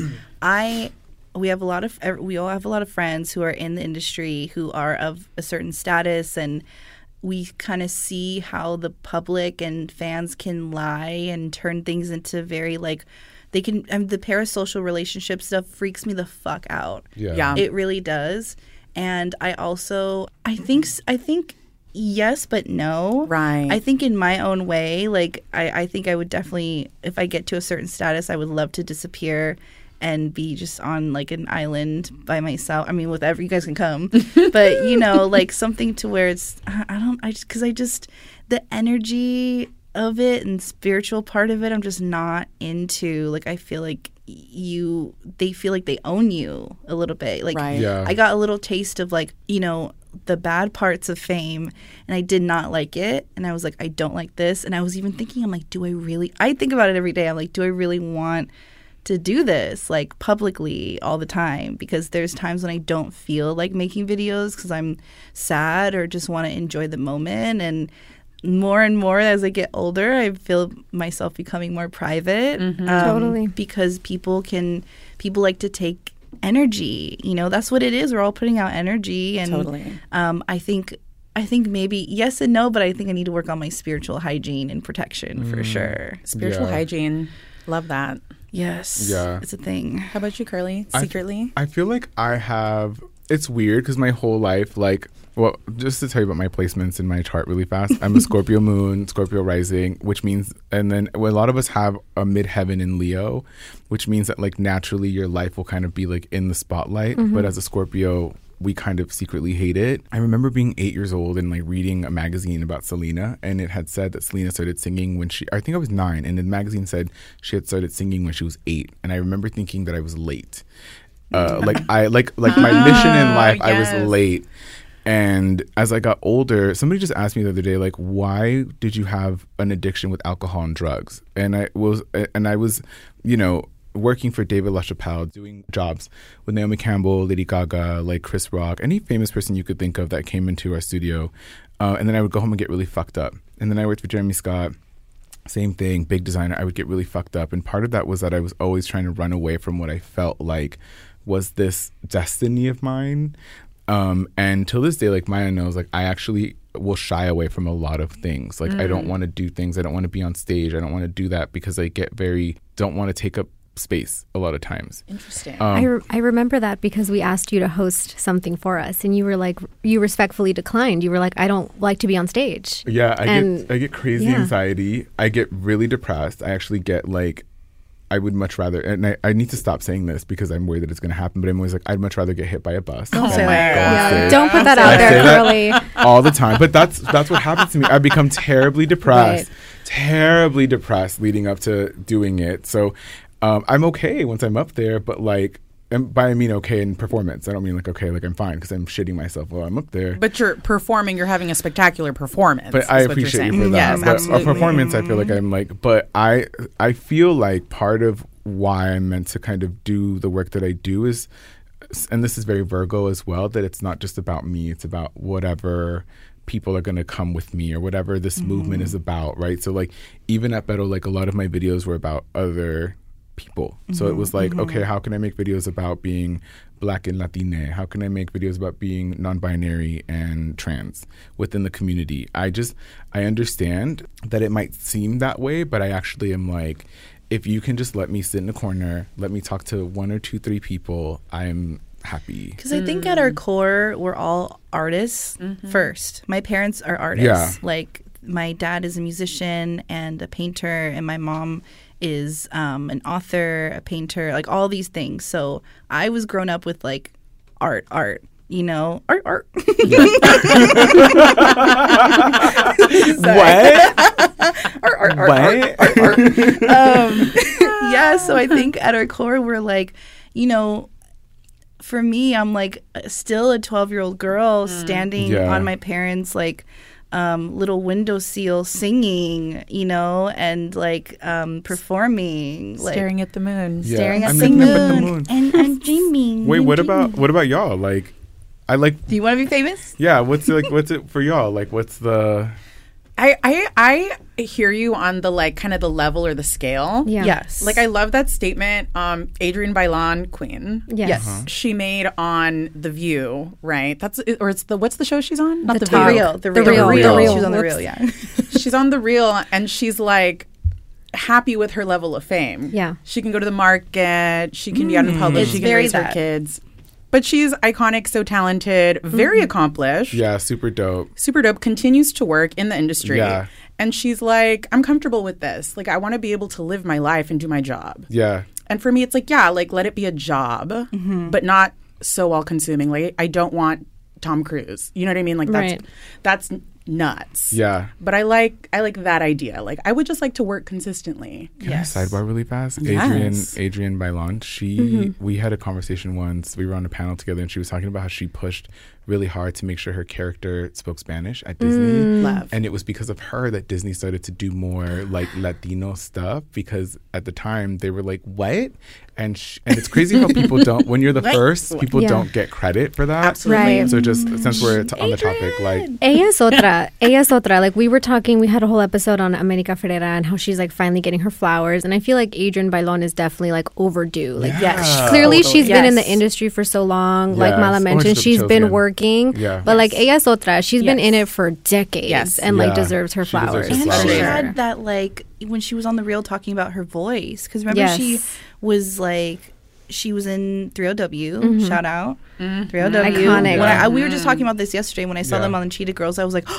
I we have a lot of we all have a lot of friends who are in the industry who are of a certain status, and we kind of see how the public and fans can lie and turn things into very like they can I mean, the parasocial relationship stuff freaks me the fuck out. Yeah. Yeah. It really does. And I also I think I think yes, but no. Right. I think in my own way, like I, I think I would definitely, if I get to a certain status, I would love to disappear and be just on like an island by myself. I mean, whatever, you guys can come, but you know, like something to where it's I, I don't I just because I just the energy of it and spiritual part of it, I'm just not into. Like I feel like you, they feel like they own you a little bit. Like Right. Yeah. I got a little taste of like you know. the bad parts of fame, and I did not like it, and I was like I don't like this, and I was even thinking I'm like do I really I think about it every day. I'm like do I really want to do this like publicly all the time, because there's times when I don't feel like making videos because I'm sad or just want to enjoy the moment. And more and more as I get older, I feel myself becoming more private. Mm-hmm. um, Totally. because people can people like to take energy, you know, that's what it is. We're all putting out energy, and Totally. um, I think I think maybe yes and no, but I think I need to work on my spiritual hygiene and protection for sure. Spiritual Yeah. hygiene. Love that. Yes, Yeah. it's a thing. How about you, Curly? I- Secretly? I feel like I have. It's weird because my whole life, like, well, just to tell you about my placements in my chart really fast, I'm a Scorpio moon, Scorpio rising, which means, and then well, a lot of us have a midheaven in Leo, which means that like naturally your life will kind of be like in the spotlight. But as a Scorpio, we kind of secretly hate it. I remember being eight years old and like reading a magazine about Selena, and it had said that Selena started singing when she, I think I was nine, and the magazine said she had started singing when she was eight. And I remember thinking that I was late. Uh, like I like like my mission in life, I yes. was late. And as I got older, somebody just asked me the other day, like, why did you have an addiction with alcohol and drugs? And I was, and I was, you know, working for David LaChapelle, doing jobs with Naomi Campbell, Lady Gaga, like Chris Rock, any famous person you could think of that came into our studio. Uh, and then I would go home and get really fucked up. And then I worked for Jeremy Scott. Same thing, big designer. I would get really fucked up. And part of that was that I was always trying to run away from what I felt like was this destiny of mine. Um, and till this day, like Maya knows, like I actually will shy away from a lot of things. Like I don't want to do things. I don't want to be on stage. I don't want to do that because I get very, don't want to take up space a lot of times. Interesting. Um, I, re- I remember that because we asked you to host something for us, and you were like, you respectfully declined. You were like, I don't like to be on stage. Yeah, I And- get I get crazy yeah. anxiety. I get really depressed. I actually get like, I would much rather, and I, I need to stop saying this because I'm worried that it's going to happen, but I'm always like, I'd much rather get hit by a bus. Don't than, say like, that. go on Yeah, stage. don't put that I out there, say that Curly. all the time. But that's that's what happens to me. I become terribly depressed, Right. terribly depressed leading up to doing it. So um, I'm okay once I'm up there, but like, and by I mean okay in performance. I don't mean like okay, like I'm fine because I'm shitting myself while I'm up there. But you're performing, you're having a spectacular performance. But is I what you're appreciate you saying. for that. Yes, but absolutely. a performance, I feel like I'm like, but I I feel like part of why I'm meant to kind of do the work that I do is, and this is very Virgo as well, that it's not just about me. It's about whatever people are going to come with me or whatever this Mm-hmm. movement is about, right? So like even at Beto, like a lot of my videos were about other people. So it was like, okay, how can I make videos about being Black and Latine? How can I make videos about being non-binary and trans within the community? I just, I understand that it might seem that way, but I actually am like, if you can just let me sit in a corner, let me talk to one or two, three people, I'm happy. Because I think at our core, we're all artists first. My parents are artists. Yeah. Like, my dad is a musician and a painter, and my mom is um, an author, a painter, like all these things. So I was grown up with, like, art, art. You know, art, art. What? art, art, art, What? art, art, art. Um, yeah, so I think at our core, we're like, you know, for me, I'm like still a twelve-year-old girl standing Yeah. on my parents' like um, little windowsill singing, you know, and like um, performing, like Staring at the moon. Yeah. staring at I'm the looking up moon, at the moon. and I'm dreaming. Wait, I'm what dreaming. about what about y'all? Like, I like, Do you want to be famous? yeah. What's like, what's it for y'all? Like, what's the? I, I, I hear you on the like kind of the level or the scale. Yeah. Yes. Like I love that statement. Um, Adrienne Bailon, Queen. Yes. Yes. Uh-huh. She made on The View, right? That's or it's the what's the show she's on? Not The The, Talk. View. Real. The The real. Real. The The Real. She was on the Whoops. real, yeah. She's on The Real, and she's like happy with her level of fame. Yeah. She can go to the market. She can be out in public. It's She can very raise her that. kids. But she's iconic, so talented, very accomplished. Yeah, super dope. Super dope, continues to work in the industry. Yeah. And she's like, I'm comfortable with this. Like, I want to be able to live my life and do my job. Yeah. And for me, it's like, yeah, like, let it be a job, Mm-hmm. but not so all consuming. Like, I don't want Tom Cruise. You know what I mean? Like, that's Right. that's nuts. Yeah. But I like I like that idea. Like, I would just like to work consistently. Can Yes. I sidebar really fast? Yes. Adrienne, Adrienne Bailon, she, we had a conversation once. We were on a panel together, and she was talking about how she pushed really hard to make sure her character spoke Spanish at Disney. Love. And it was because of her that Disney started to do more like Latino stuff, because at the time they were like, what? And sh- and it's crazy how people don't, when you're the What? first, people Yeah. don't get credit for that. Absolutely. Right. So just since we're t- on the topic, like, Ella es otra. Ella es otra. Like we were talking, we had a whole episode on America Ferrera and how she's like finally getting her flowers. And I feel like Adrienne Bailon is definitely like overdue. Like Yeah. clearly Totally. she's been in the Yes. industry for so long. Like Yes. Mala Oh, mentioned, she's she's the been children. working. Yeah. But like Ella es otra. She's been Yes. in it for decades Yes. and like Yeah. deserves her She deserves flowers. her And flowers. she Sure. had that, like, when she was on The Real talking about her voice. Because remember, Yes. she was, like, she was in three O W. Shout out. three O W. Iconic. When I, I- we were just talking about this yesterday. When I saw Yeah. them on the Cheetah Girls, I was like,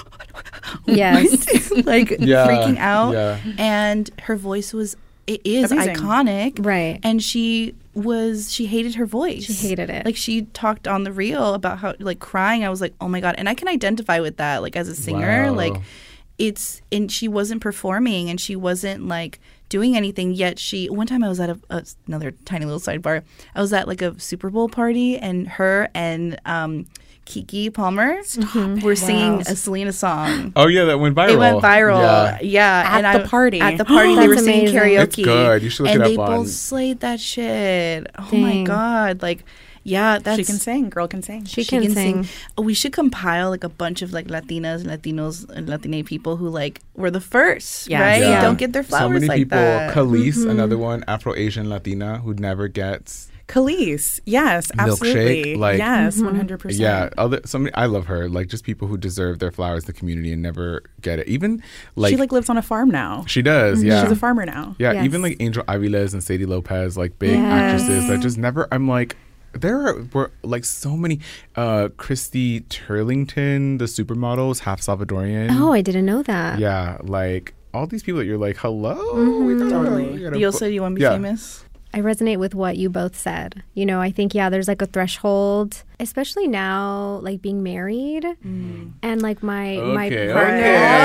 Yes. like, Yeah. freaking out. Yeah. And her voice was, it is Amazing. iconic. Right. And she was, she hated her voice. She hated it. Like, she talked on The Real about how, like, crying. I was like, oh my God. And I can identify with that, like, as a singer. Wow. Like, it's, and she wasn't performing and she wasn't, like, doing anything, yet she, one time I was at a, a another tiny little sidebar, I was at, like, a Super Bowl party, and her and um Kiki Palmer were singing a Selena song. oh yeah, that went viral. It went viral. Yeah. Yeah. At and the I, party. At the party, they were That's singing amazing. karaoke. It's good. You should look and it they up on- both slayed that shit. Oh Dang. my God. Like, yeah, that's. She can sing. Girl can sing. She can sing. Oh, we should compile like a bunch of like Latinas and Latinos and Latine people who like were the first, Yes. right? Yeah. Don't get their flowers So many like people. that. Khalees, another one, Afro-Asian Latina who never gets. Khalees. Yes, Milkshake, absolutely. like- yes, one hundred percent. Yeah, other somebody. I love her. Like just people who deserve their flowers, in the community, and never get it. Even like she like lives on a farm now. she does. Yeah, She's a farmer now. Yeah, Yes. even like Angel Aviles and Sadie Lopez, like big Yes. actresses that just never. I'm like, there are, were like so many. Uh, Christy Turlington, the supermodels, half Salvadorian. Oh, I didn't know that. yeah, like all these people that you're like, hello. Mm-hmm. We thought Totally. we gotta You put- also, you want to be Yeah. famous? I resonate with what you both said. You know, I think, yeah, there's like a threshold, especially now, like being married and like my, my Okay, partner.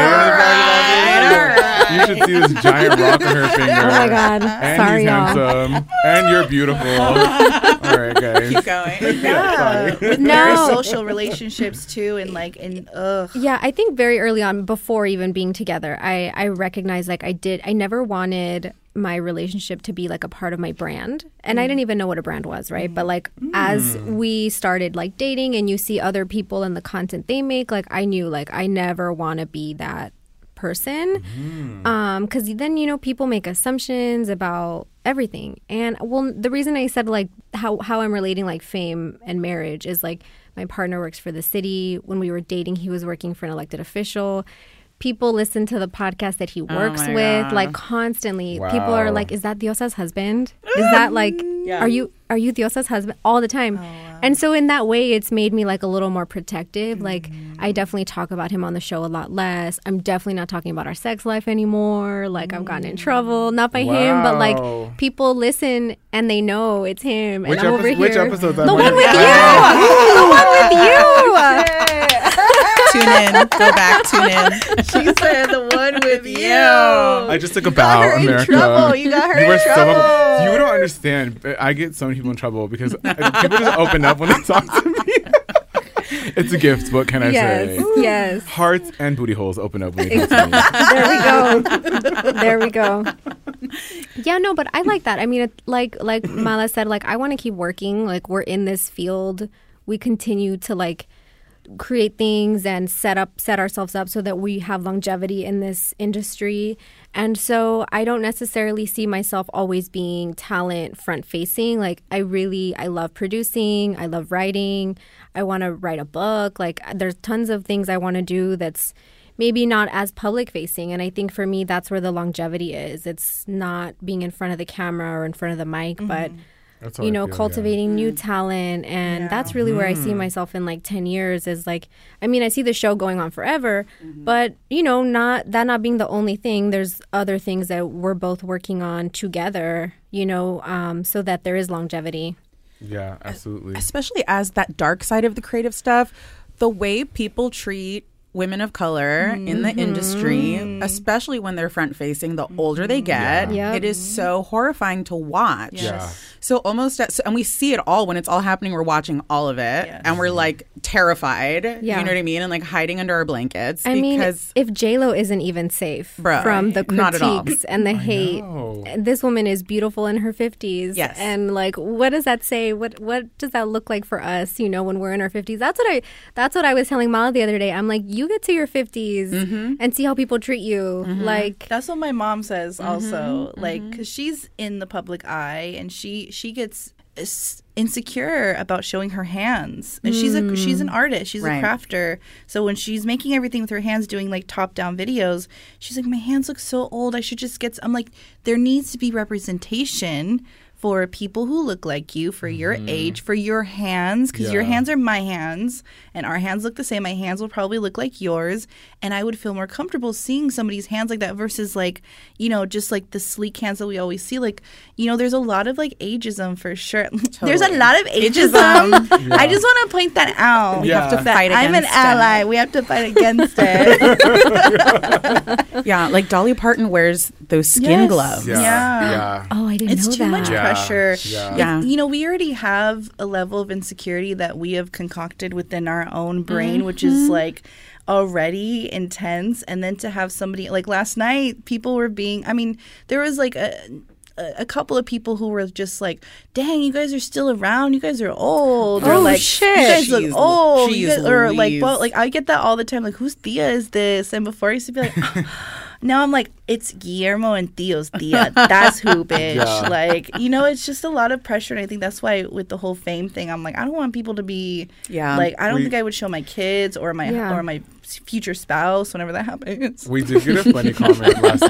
okay. You should see this giant rock on her finger. Oh my God. And Sorry, he's y'all. handsome. And you're beautiful. All right, guys. Keep going. Yeah, with No. very social relationships too, and like, and ugh. Yeah, I think very early on, before even being together, I, I recognized like I did, I never wanted my relationship to be like a part of my brand. And I didn't even know what a brand was, right? But like as we started like dating and you see other people and the content they make, like I knew like I never want to be that person. Um, because then, you know, people make assumptions about everything. And well, the reason I said like how, how I'm relating like fame and marriage is like my partner works for the city. When we were dating, he was working for an elected official. People listen to the podcast that he works my with God. like constantly. People are Wow. like, is that Diosa's husband? Is that like, Yeah. are you are you Diosa's husband? All the time. And so in that way, it's made me like a little more protective. Like I definitely talk about him on the show a lot less. I'm definitely not talking about our sex life anymore. Like I've gotten in trouble, not by him, but Wow. like people listen and they know it's him. Which, and I'm over epi- here. which episode? The one with you. The one with you. Tune in. Go back. Tune in. She said the one with you. I just took a bow, her in America. trouble. You got her You in were so- trouble. you don't understand. but I get so many people in trouble because people just open up when they talk to me. It's a gift. What can I Yes. say? Yes. Hearts and booty holes open up when you talk to me. There we go. There we go. Yeah, no, but I like that. I mean, it, like like Mala said, like I want to keep working. Like we're in this field. We continue to like create things and set up set ourselves up so that we have longevity in this industry. And so I don't necessarily see myself always being talent front facing. Like I really I love producing, I love writing, I want to write a book. Like there's tons of things I want to do that's maybe not as public facing. And I think for me that's where the longevity is. It's not being in front of the camera or in front of the mic, mm-hmm. but That's how you I know, feel, cultivating yeah. new talent. And Yeah. that's really where I see myself in like ten years is like, I mean, I see the show going on forever, mm-hmm. but, you know, not that not being the only thing. There's other things that we're both working on together, you know, um, so that there is longevity. Yeah, absolutely. Especially as that dark side of the creative stuff, the way people treat women of color mm-hmm. in the industry, especially when they're front facing, the older they get, yeah. it is so horrifying to watch. Yes. Yeah. So almost, at, and we see it all when it's all happening. We're watching all of it, Yes. and we're like terrified. Yeah. You know what I mean, and like hiding under our blankets. I mean, because if J-Lo isn't even safe Bruh, from the not at all. critiques and the hate, know. this woman is beautiful in her fifties. Yes. And like, what does that say? What what does that look like for us, you know, when we're in our fifties? That's what I that's what I was telling Mala the other day. I'm like, you get to your fifties Mm-hmm. and see how people treat you. Mm-hmm. Like, That's what my mom says also. Mm-hmm. Like, because she's in the public eye and she she gets s- insecure about showing her hands. And she's a she's an artist. She's Right. a crafter. So when she's making everything with her hands, doing like top down videos, she's like, my hands look so old. I should just get. S-. I'm like, there needs to be representation for people who look like you, for your age, for your hands, because your Yeah. hands are my hands, and our hands look the same. My hands will probably look like yours, and I would feel more comfortable seeing somebody's hands like that versus like, you know, just like the sleek hands that we always see. Like, you know, there's a lot of like ageism for sure. There's a Totally. lot of ageism. I just want to point that out. We have to That fight I'm an against ally. We have to fight against it. yeah, like Dolly Parton wears those skin Yes. gloves. Yeah. Yeah. Yeah. oh, I didn't It's know too that. much Yeah. pressure. Yeah. Yeah. If- you know, we already have a level of insecurity that we have concocted within our own brain, which is like already intense. And then to have somebody like last night, people were being, I mean, there was like a, a couple of people who were just like, dang, you guys are still around. You guys are old. Or Oh, like, shit. you guys look Jeez, old. You jeez guys- or like, Louise. well, like I get that all the time. Like, whose Thea is this? And before I used to be like, now I'm like, it's Guillermo and Theo's Thea. That's who, bitch. Yeah. Like, you know, it's just a lot of pressure. And I think that's why with the whole fame thing, I'm like, I don't want people to be Yeah. like, I don't We- think I would show my kids or my Yeah. or my future spouse whenever that happens. We did get a funny comment last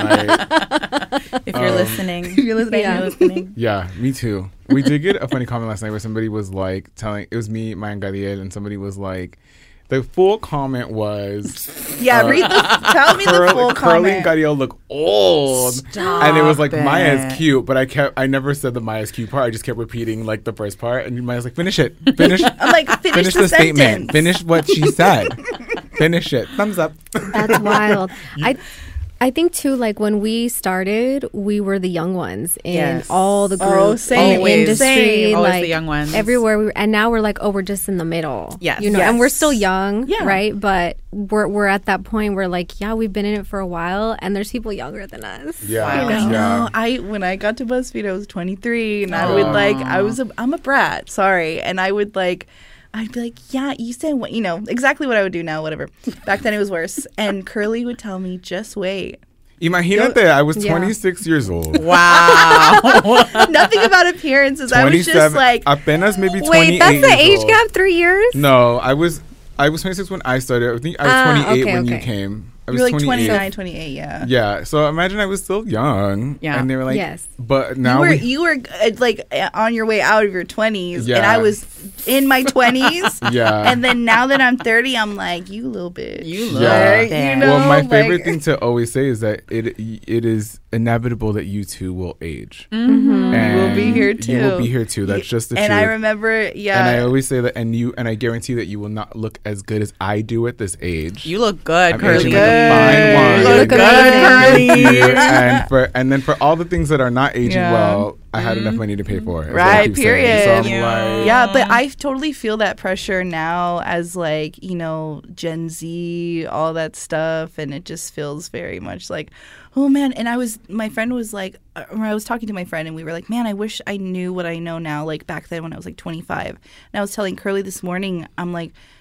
night. If you're Um, listening, If you're listening, Yeah. you're listening. Yeah, me too. We did get a funny comment last night where somebody was like telling, it was me, Maya and Gadiel, and somebody was like, the full comment was, Yeah, Uh, read the tell me the Curl- full Curly and comment. Gadiel look old. Stop and it was like, it. Maya's cute, but I kept, I never said the Maya's cute part. I just kept repeating like the first part. And Maya's like, finish it. Finish, I'm like, finish, finish the, the statement. sentence. Finish what she said. Finish it. Thumbs up. That's wild. I I think too, like when we started, we were the young ones in Yes. all the Oh, groups, same. in the Always. industry, Same. Always like the young ones. everywhere. We were, and now we're like, oh, we're just in the middle. Yes. you know, and we're Yes. still young, Yeah. right? But we're we're at that point where like, yeah, we've been in it for a while, and there's people younger than us. Yeah. you know? Yeah. No, I when I got to BuzzFeed, I was twenty-three, and I would like I was a I'm a brat, sorry, and I would like. I'd be like, yeah, you said what, you know, exactly what I would do now, whatever. Back then it was worse. And Curly would tell me, just wait. Imagínate, I was Yeah. twenty-six years old. wow. Nothing about appearances. I was just twenty-seven, like, apenas maybe Wait, twenty-eight that's the years age old. gap, three years. No, I was I was twenty-six when I started. I think I was Ah, twenty-eight okay, when you okay. came. I you was were like twenty-eight. twenty-nine, twenty-eight, yeah. Yeah, so imagine I was still young. Yeah. And they were like, Yes. but You now were we, you were uh, like uh, on your way out of your twenties, and Yeah. I was in my twenties. Yeah. And then now that I'm thirty, I'm like, you little bitch. You look Yeah. bad. You know, well, my like- favorite thing to always say is that it it is inevitable that you too will age. Mm-hmm. And We'll be here too. You will be here too. That's just the and truth. I remember, yeah. And I always say that, and you, and I guarantee that you will not look as good as I do at this age. You look good, I'm Curly. aging like a fine wine. You look good, amazing. Thank you. Curly. and for and then for all the things that are not aging Yeah. well, I had enough money to pay for it. is what I Right, keep saying. period. So I'm Yeah. like, Yeah, but I totally feel that pressure now as like, you know, Gen Z, all that stuff. And it just feels very much like, oh man. And I was, my friend was like, uh, or I was talking to my friend and we were like, man, I wish I knew what I know now, like back then when I was like twenty-five. And I was telling Curly this morning, I'm like,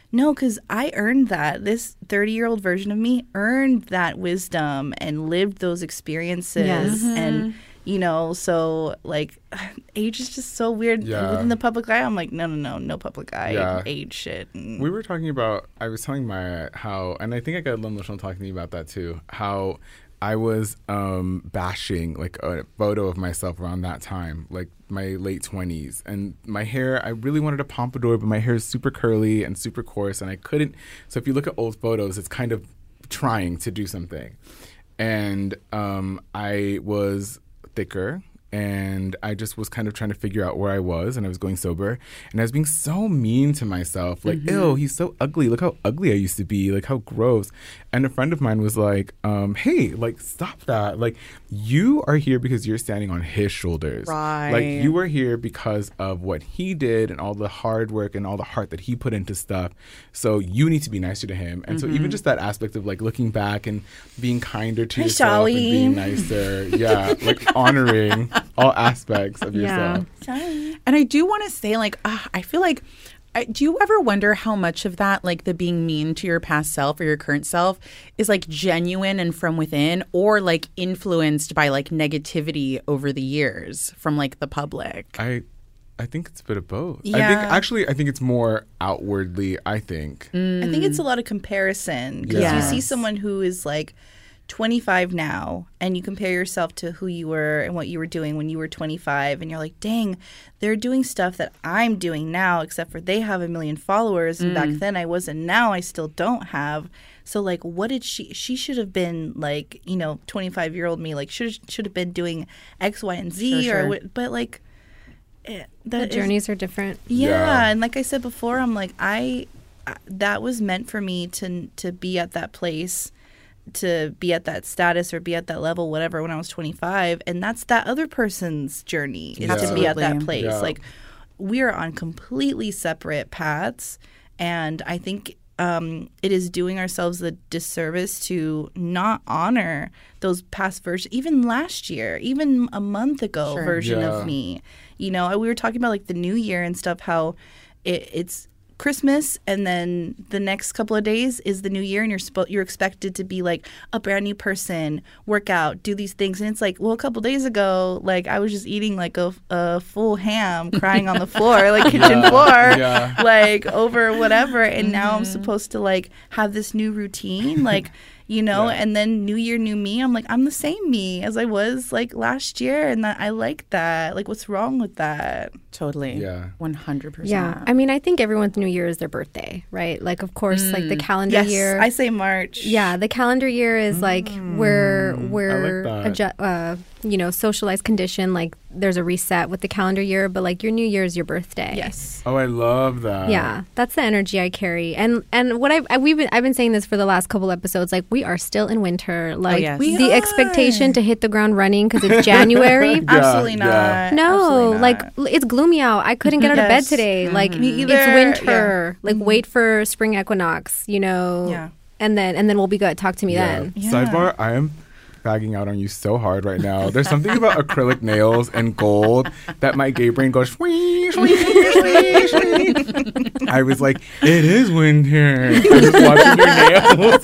No, because I earned that. This thirty-year-old version of me earned that wisdom and lived those experiences. Yes. And, you know, so, like, age is just so weird. Yeah. Within the public eye, I'm like, no, no, no, no public eye Yeah. age shit. And We were talking about, I was telling Maya how, and I think I got a little emotional talking to you about that too, how I was um, bashing like a photo of myself around that time, like my late twenties. And my hair, I really wanted a pompadour, but my hair is super curly and super coarse, and I couldn't. So if you look at old photos, it's kind of trying to do something. And um, I was thicker. And I just was kind of trying to figure out where I was, and I was going sober. And I was being so mean to myself. Like, Mm-hmm. ew, he's so ugly. Look how ugly I used to be. Like, how gross. And a friend of mine was like, um, hey, like, stop that. Like, you are here because you're standing on his shoulders. Right. Like, you are here because of what he did and all the hard work and all the heart that he put into stuff. So you need to be nicer to him. And Mm-hmm. so even just that aspect of, like, looking back and being kinder to Hi, yourself and being Charlene. nicer. Yeah, like, honoring all aspects of Yeah. yourself. Sorry. And I do want to say, like, uh, I feel like, I, do you ever wonder how much of that, like the being mean to your past self or your current self, is like genuine and from within, or like influenced by like negativity over the years from like the public? I I think it's a bit of both. I think Yeah. actually I think it's more outwardly, I think. I think it's a lot of comparison because Yeah. you see Yes. someone who is like twenty-five now and you compare yourself to who you were and what you were doing when you were twenty-five and you're like, dang, they're doing stuff that I'm doing now, except for they have a million followers and back then I wasn't. Now I still don't have. So like, what did she she should have been like, you know, twenty-five year old me like should should have been doing X, Y, and Z Sure, or sure. what, but like eh, The that is- journeys are different. yeah, Yeah. and like I said before, I'm like I, I that was meant for me to to be at that place, to be at that status or be at that level, whatever. When I was twenty-five, and that's that other person's journey is to be at that Absolutely. place. Yeah. Like we are on completely separate paths, and I think. Um, it is doing ourselves the disservice to not honor those past versions, even last year, even a month ago Sure. version Yeah. of me. You know, we were talking about like the new year and stuff, how it, it's Christmas and then the next couple of days is the new year and you're spo- you're expected to be like a brand new person, work out, do these things. And it's like, well, a couple days ago, like I was just eating like a, a full ham, crying on the floor, like kitchen Yeah. floor, Yeah. like over whatever. And now I'm supposed to like have this new routine, like, you know, Yeah. and then new year, new me. I'm like, I'm the same me as I was like last year. And that I like that. Like, what's wrong with that? Totally. Yeah. one hundred percent. Yeah. I mean, I think everyone's New Year is their birthday, right? Like, of course, like the calendar Yes, year. I say March. Yeah, the calendar year is like we're I we're like that. adju- uh, you know, socialized condition. Like there's a reset with the calendar year, but like your New Year is your birthday. Yes. Oh, I love that. Yeah, that's the energy I carry, and and what I've I, we've been I've been saying this for the last couple episodes. Like we are still in winter. Like yes. We the are. expectation to hit the ground running because it's January. Yeah, Absolutely not. yeah. No, Absolutely like not. l- it's gloomy out. I couldn't get out of bed Yes. today. Like Me either. it's winter. Yeah. Like wait for spring equinox. You know. Yeah. And then and then we'll be good. Talk to me Yeah. then. Yeah. Sidebar, I am fagging out on you so hard right now. There's something about acrylic nails and gold that my gay brain goes swing, swing, swing, swing. I was like, it is winter. I'm just watching your nails.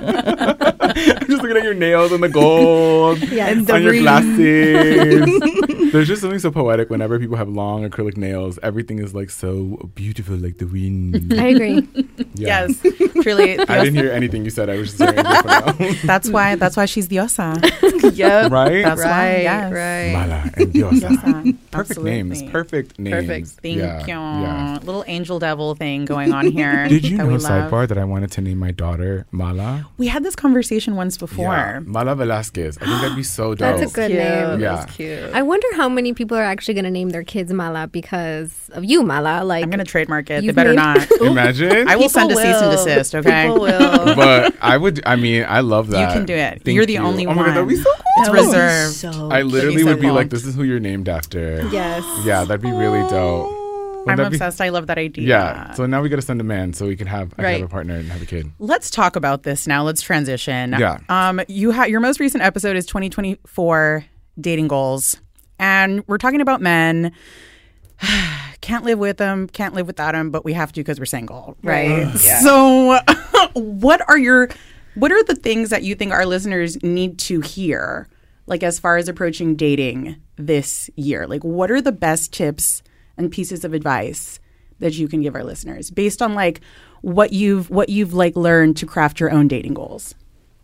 I'm just looking at your nails and the gold Yes. on your glasses. There's just something so poetic whenever people have long acrylic nails. Everything is like so beautiful, like the wind. I agree. Yeah. Yes, truly. I didn't hear anything you said. I was just hearing everything else. That's why. That's why she's diosa. Yep. Right? That's why. Right. Yes. Right. Mala and Diosa. Diosa. Perfect names. Absolutely. Perfect names. Perfect. Thank yeah, you. Yeah. Little angel devil thing going on here. Did you that know, we love. sidebar, that I wanted to name my daughter Mala? We had this conversation once before. Yeah. Mala Velasquez. I think that'd be so dope. That's a good Cute. name. Yeah. That's cute. I wonder how many people are actually going to name their kids Mala because of you, Mala. Like I'm gonna trademark it. They You've better made- not. Imagine. I will People send a cease and will. desist. Okay. People will. But I would, I mean, I love that. You can do it. Thank You're the you. only Oh my God, that'd be one. so cool. It's That would be reserved. so I literally so would be like, cool. this is who you're named after. yes. Yeah, that'd be really dope. Wouldn't I'm that be- obsessed. I love that idea. Yeah. So now we got to send a man so we can have, I can Right. have a partner and have a kid. Let's talk about this now. Let's transition. Yeah. Um, you ha- your most recent episode is twenty twenty-four dating goals, and we're talking about men. can't live with them, can't live without them, but we have to because we're single, right? Yeah. So what are your, what are the things that you think our listeners need to hear, like as far as approaching dating this year? Like what are the best tips and pieces of advice that you can give our listeners based on like what you've, what you've like learned to craft your own dating goals?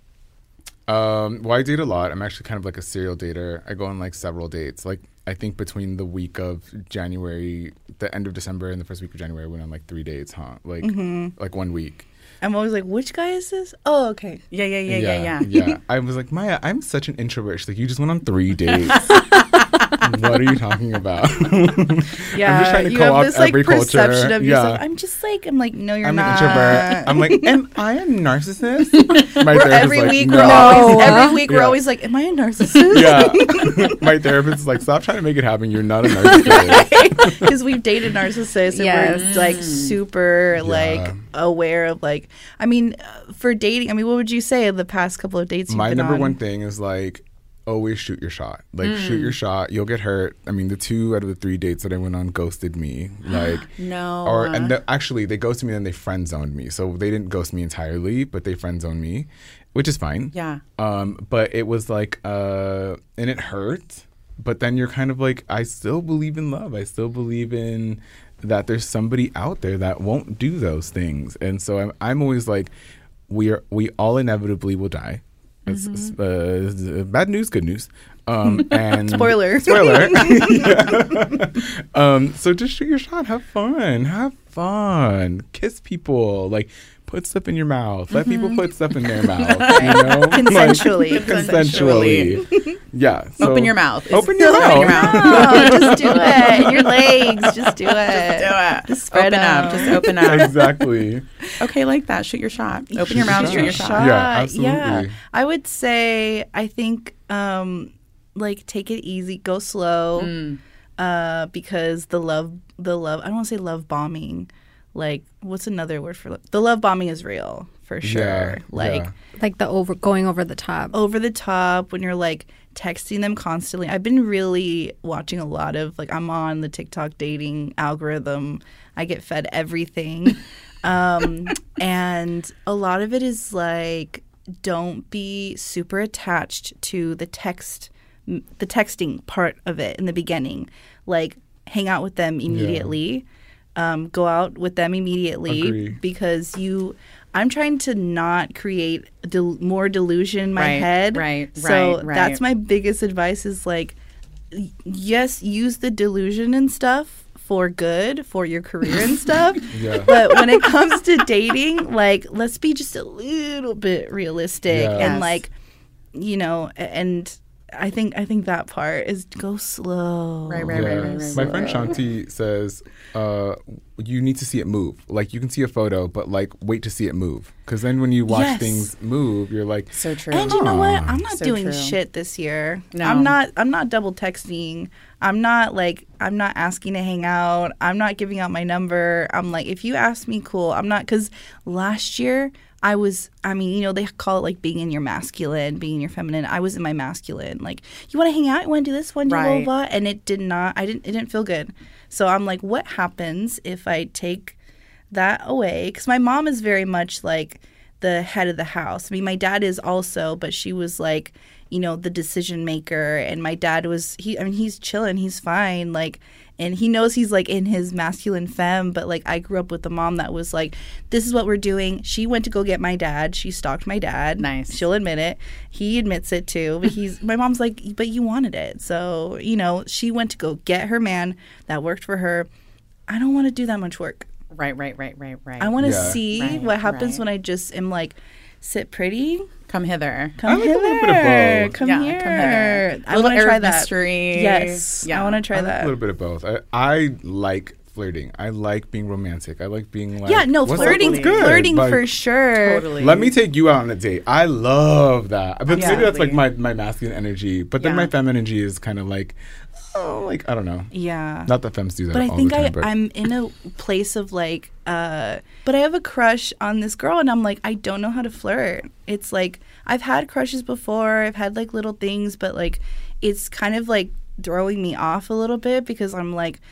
Um, well, I date a lot. I'm actually kind of like a serial dater. I go on like several dates. Like I think between the week of January, the end of December, and the first week of January, I went on like three dates, huh? Like Mm-hmm. like one week. I'm always like, which guy is this? Oh, okay. Yeah, yeah, yeah, yeah, yeah. yeah. I was like, Maya, I'm such an introvert. She's like, you just went on three dates. What are you talking about? Yeah, I'm just trying to you co-opt have this like every perception culture. of Yeah. yourself. I'm just like, I'm like, no, you're I'm not. an introvert. I'm like, am I a narcissist? My We're therapist every is like, week, no. we're always, every week, we're Yeah. always like, am I a narcissist? Yeah. My therapist is like, stop trying to make it happen. You're not a narcissist. Because we've dated narcissists and Yes. we're like super like Yeah. aware of like, I mean, uh, for dating, I mean, what would you say of the past couple of dates you've My been number on? one thing is like, always shoot your shot. Like, shoot your shot. You'll get hurt. I mean, the two out of the three dates that I went on ghosted me. Like, No. or and the, actually, they ghosted me and they friend zoned me. So they didn't ghost me entirely, but they friend zoned me, which is fine. Yeah. Um, but it was like, uh, and it hurt. But then you're kind of like, I still believe in love. I still believe in that there's somebody out there that won't do those things. And so I'm, I'm always like, we are, we all inevitably will die. It's, uh, bad news, good news. Um, and Spoiler. Spoiler. Yeah. um, so just shoot your shot. Have fun. Have fun. Kiss people. Like, put stuff in your mouth. Let people put stuff in their mouth. You know? Consensually. Like, consensually. Yeah. So Open your mouth. Open your Open mouth. your mouth. Oh, just do it. Your legs, just do it. Do it. Just spread open up. out. Just open up. Exactly. Okay, like that. Shoot your shot. Open your mouth. Shoot your shot. Yeah, Uh, absolutely. Yeah, I would say I think um, like take it easy, go slow, Mm. uh, because the love, the love. I don't want to say love bombing. Like, what's another word for lo- the love bombing is real for sure. Yeah, like yeah. Like the over going over the top. over the top when you're like texting them constantly. I've been really watching a lot of like I'm on the TikTok dating algorithm. I get fed everything. um, and a lot of it is like don't be super attached to the text the texting part of it in the beginning. Like hang out with them immediately. Um, go out with them immediately Agree. because you I'm trying to not create del- more delusion in my Right, head. right, So right, right. that's my biggest advice is like, y- yes, use the delusion and stuff for good, for your career and stuff. Yeah. But when it comes to dating, like, let's be just a little bit realistic Yeah. and Yes. like, you know, a- and I think I think that part is go slow. Right, right, right, right, right. My friend Shanti says, uh, you need to see it move. Like, you can see a photo, but like, wait to see it move. Because then when you watch Yes. things move, you're like, So true. And you know what? I'm not So doing true. shit this year. No. I'm not I'm not double texting. I'm not like I'm not asking to hang out. I'm not giving out my number. I'm like if you ask me, cool. I'm not cuz last year I was I mean, you know, they call it like being in your masculine, being in your feminine. I was in my masculine. Like, you want to hang out? You want to do this? Want to do blah, Right. blah blah? And it did not I didn't it didn't feel good. So I'm like, what happens if I take that away? Because my mom is very much like the head of the house. I mean, my dad is also, but she was like, you know, the decision maker. And my dad was, he, I mean, he's chilling, he's fine. Like, and he knows he's like in his masculine femme, but like I grew up with a mom that was like, this is what we're doing. She went to go get my dad. She stalked my dad. Nice. She'll admit it. He admits it too. But he's, my mom's like, but you wanted it. So, you know, she went to go get her man that worked for her. I don't want to do that much work. Right, right, right, right, right. I want to Yeah. see Right, what happens right. when I just am like, sit pretty, Come hither. come like a here, little bit of both. come Yeah, here. come hither. I Little want to air try of that. mystery. Yes, Yeah. I want to try I like that. a little bit of both. I, I like flirting. I like being romantic. I like being like, yeah, no, what's up? flirting, What's good? flirting Like, for sure. Totally. Let me take you out on a date. I love that. But maybe that's like Absolutely. my, my masculine energy. But then Yeah. my feminine energy is kind of like, oh, like, I don't know. Yeah. Not that femmes do that But I all think the time. I, but I'm in a place of like, uh, but I have a crush on this girl, and I'm like, I don't know how to flirt. It's like I've had crushes before. I've had like little things, but like, it's kind of like throwing me off a little bit because I'm like,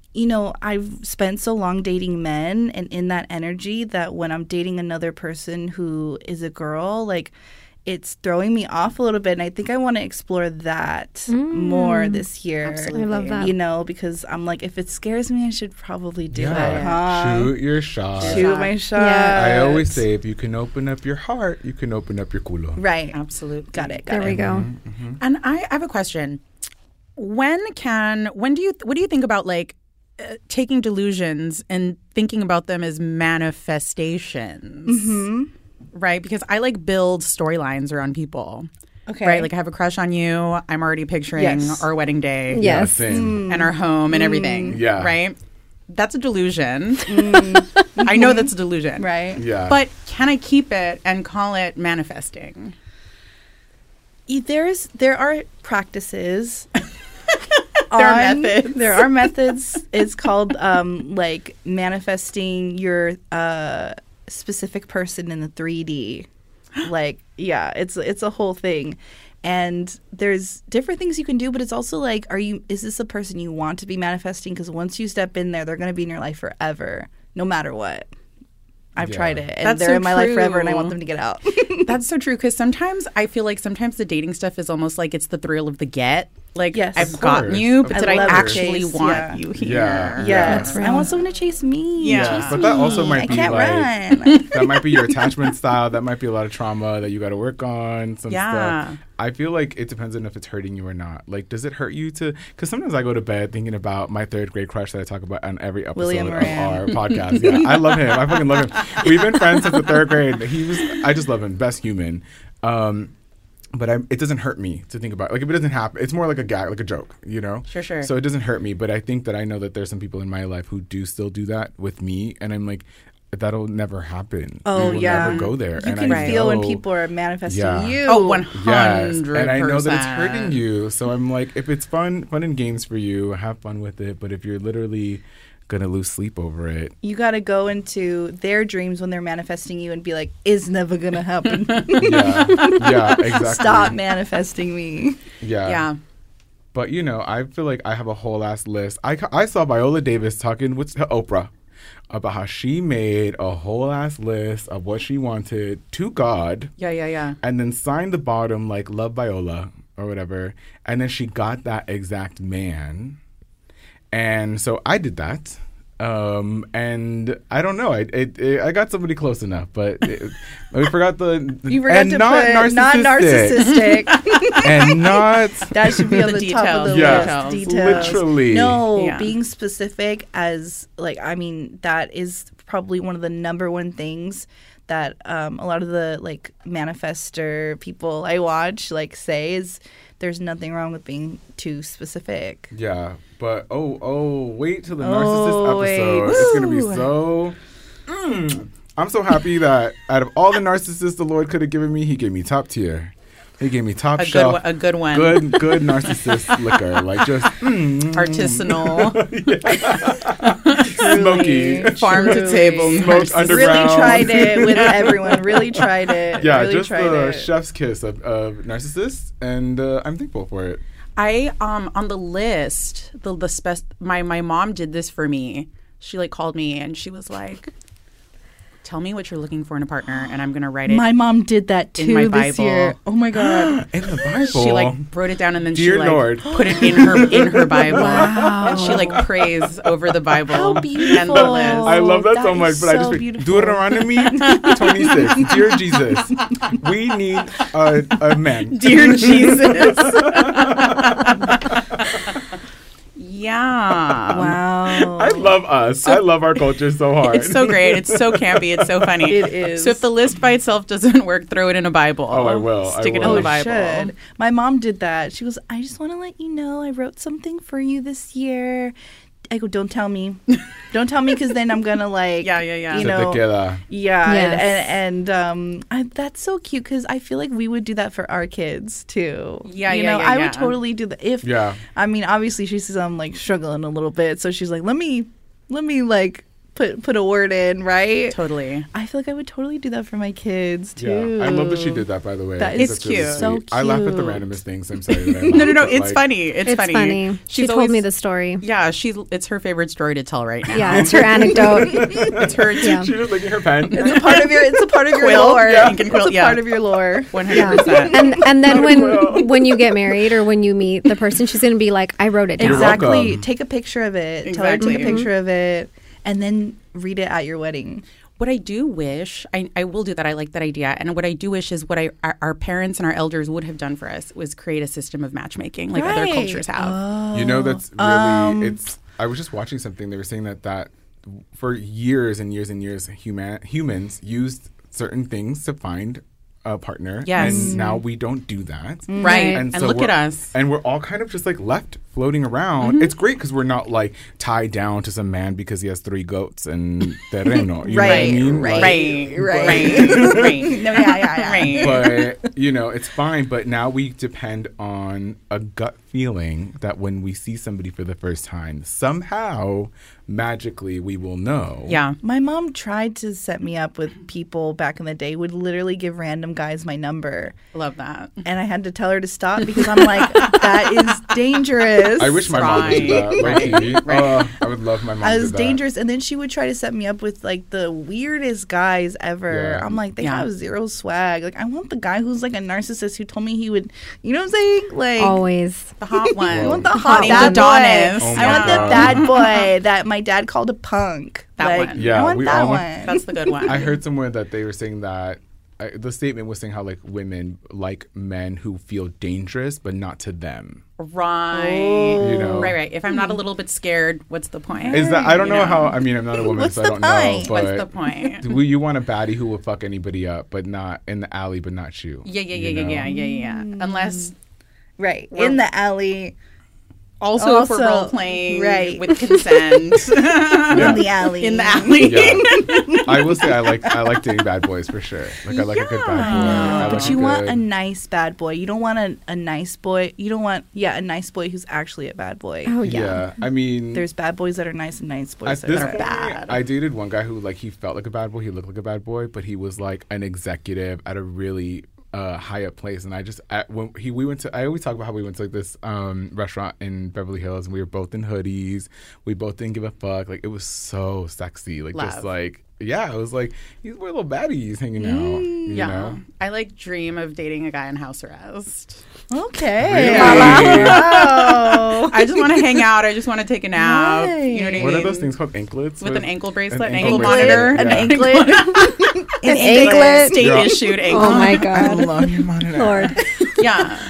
you know, I've spent so long dating men and in that energy that when I'm dating another person who is a girl, like, it's throwing me off a little bit. And I think I want to explore that mm. more this year. Absolutely. I love that. You know, because I'm like, if it scares me, I should probably do yeah. it. Huh? Shoot your shot. Shoot my shot. Yeah. I always say, if you can open up your heart, you can open up your culo. Right. Absolutely. Got it. Got there it. we go. Mm-hmm, mm-hmm. And I, I have a question. When can, when do you, what do you think about like uh, taking delusions and thinking about them as manifestations? Mm-hmm. Right? Because I like build storylines around people. Okay. Right? Like I have a crush on you. I'm already picturing Yes. our wedding day. Yes. Yeah, same. And our home and everything. Yeah. Right? That's a delusion. I know that's a delusion. Right. Yeah. But can I keep it and call it manifesting? There's there are practices. There are on- methods. There are methods. It's called um, like manifesting your uh, specific person in the three D. Like, yeah, it's it's a whole thing. And there's different things you can do, but it's also like, are you? Is this a person you want to be manifesting? Because once you step in there, they're going to be in your life forever, no matter what. I've Yeah. tried it, and That's they're so in my life forever, and I true. want them to get out. That's so true, because sometimes I feel like sometimes the dating stuff is almost like it's the thrill of the get. Like, Yes. I've Of gotten course. you, but I did I love actually chase, want yeah. you here? Yeah. Yes, That's I want someone to chase me. Yeah. Chase But that also me. might I be can't like run. that might be your attachment style. That might be a lot of trauma that you got to work on. Some Yeah. stuff. I feel like it depends on if it's hurting you or not. Like, does it hurt you to? Because sometimes I go to bed thinking about my third grade crush that I talk about on every episode William of Moran. our podcast. Yeah, I love him. I fucking love him. We've been friends since the third grade. He was. I just love him. Best human. Um, but I, it doesn't hurt me to think about. Like, if it doesn't happen, it's more like a gag, like a joke, you know? Sure, sure. So it doesn't hurt me. But I think that I know that there's some people in my life who do still do that with me, and I'm like, that'll never happen. Oh, we will yeah. never go there. You and can I feel when know- people are manifesting Yeah. you. Oh, one Yes, hundred percent. and I know that it's hurting you. So I'm like, if it's fun, fun and games for you, have fun with it. But if you're literally gonna lose sleep over it, You got to go into their dreams when they're manifesting you and be like, it's never going to happen. yeah, yeah, exactly. Stop manifesting me. Yeah, Yeah. But you know, I feel like I have a whole ass list. I, ca- I saw Viola Davis talking with Oprah about how she made a whole ass list of what she wanted to God. Yeah, yeah, yeah. And then signed the bottom like Love Viola or whatever. And then she got that exact man. And so I did that. Um, and I don't know. I it, it, I got somebody close enough, but it, we forgot the, the You forgot and to not put narcissistic, not narcissistic. and not That should be on the, The top of the details. list. Yes, literally. No, Yeah. being specific as, like, I mean, that is probably one of the number one things that um, a lot of the, like, manifester people I watch, like, say is there's nothing wrong with being too specific. Yeah, but oh, oh, wait till the Oh, narcissist wait. episode. It's gonna be Woo. so. Mm. I'm so happy that out of all the narcissists the Lord could have given me, He gave me top tier. He gave me top A good shelf. one- a good one. Good, good narcissist liquor. Like just mm, Artisanal, smoky. farm to table. Smoked narcissist. underground. Really tried it with everyone. Really tried it. Yeah, really just tried the it. chef's kiss of, of narcissists, and uh, I'm thankful for it. I um on the list the the spec my my mom did this for me. She like called me and she was like, "Tell me what you're looking for in a partner, and I'm gonna write it." My mom did that too in my this Bible. year. Oh my god! In the Bible, She like wrote it down and then Dear she like Lord. put it in her in her Bible. Wow. And she like prays over the Bible. How And the beautiful. list. I love that, That so much, is but I so just read beautiful. Deuteronomy twenty-six. Dear Jesus, we need a, a man. Dear Jesus. Yeah. Wow. I love us. I love our culture so hard. It's so great. It's so campy. It's so funny. It is. So if the list by itself doesn't work, throw it in a Bible. Oh, I will. I Stick it will. in Oh, the Bible. should. My mom did that. She goes, I just want to let you know I wrote something for you this year. I go, don't tell me. Don't tell me because then I'm going to like, Yeah, yeah, yeah. you Se te know. queda. Yeah. Yes. And, and, and um, I, that's so cute because I feel like we would do that for our kids too. Yeah, you yeah, know, yeah, I yeah. would totally do that. If, Yeah. I mean, obviously she says I'm like struggling a little bit. So she's like, let me, let me like put put a word in, right? Totally. I feel like I would totally do that for my kids too. Yeah, I love that she did that. By the way, That I think is that's really cute. So sweet. I laugh at the cute. randomest things. I'm sorry. That I No, no, laugh, no. but, It's like, funny. It's, It's funny. funny. She She's told always, me the story. Yeah, she's. It's her favorite story to tell right now. Yeah, it's her anecdote. It's her. Yeah. She's just licking her pen. It's a part of your. It's a part of your Quill? lore. Yeah. Ink and quill, It's a yeah. part of your lore. One hundred percent. And and then when when you get married or when you meet the person, she's gonna be like, I wrote it down. You're Exactly. welcome. Take a picture of it. Tell her to take a Exactly. picture of it, and then read it at your wedding. What I do wish, I, I will do that. I like that idea. And what I do wish is what I our, our parents and our elders would have done for us was create a system of matchmaking like other Right. cultures have. You know, that's really. Um, it's. I was just watching something. They were saying that that for years and years and years, human humans used certain things to find a partner. Yes. And now we don't do that. Right. And, And so look we're- at us. And we're all kind of just like left floating around. Mm-hmm. It's great because we're not like tied down to some man because he has three goats and terreno. You Right, know what I mean? right. Like, Right. Right. Right. Right. No, yeah, yeah, yeah. Right. but you know it's fine, but now we depend on a gut feeling that when we see somebody for the first time, somehow magically we will know. Yeah. My mom tried to set me up with people back in the day. Would literally give random guys my number, Love that. and I had to tell her to stop because I'm like, that is dangerous. I wish my mom would do that. Right, Low-key. right. Oh, I would love my mom I to was do that. dangerous, and then she would try to set me up with like the weirdest guys ever. Yeah. I'm like, they Yeah. have zero swag. Like, I want the guy who's like a narcissist who told me he would, you know what I'm saying? Like, Always. The hot one. I want the hot Angel bad Adonis. boy. Oh I my want the God. bad boy that my dad called a punk. That like, one. Yeah, I want we that all one. want- That's the good one. I heard somewhere that they were saying that uh, the statement was saying how like women like men who feel dangerous, but not to them. Right. You know, Right, right. If I'm not a little bit scared, what's the point? Is that I don't You know, know. how? I mean, I'm not a woman, What's so I the don't know. point? But What's the point? do you want a baddie who will fuck anybody up, but not in the alley, but not you? Yeah, yeah, you yeah, yeah, know? yeah, yeah, yeah. Unless Right. In the alley. also, if we're Also, role playing right. with consent In the alley. in the alley. Yeah. I will say I like I like dating bad boys for sure. Like I like a good bad boy. I But like you a want good- a nice bad boy. You don't want a, a nice boy. You don't want, yeah, a nice boy who's actually a bad boy. Oh yeah. yeah. I mean, There's bad boys that are nice and nice boys at that this are point, bad. I dated one guy who like he felt like a bad boy. He looked like a bad boy, but he was like an executive at a really uh, high up place. And I just at, when he we went to I always talk about how we went to like this um, restaurant in Beverly Hills, and we were both in hoodies. We both didn't give a fuck. Like it was so sexy. Like just Love. like yeah, it was like these were little baddies hanging out. You Yeah. know? I like dream of dating a guy in house arrest. Okay. Really? Wow. I just want to hang out. I just want to take a nap. You know what I mean? What are those things called? Anklets? With What an is- ankle bracelet, an ankle ankle bracelet? monitor. An Yeah. anklet. An anklet. State Yeah. issued ankle. Oh my I god. love your monitor. Lord. Yeah.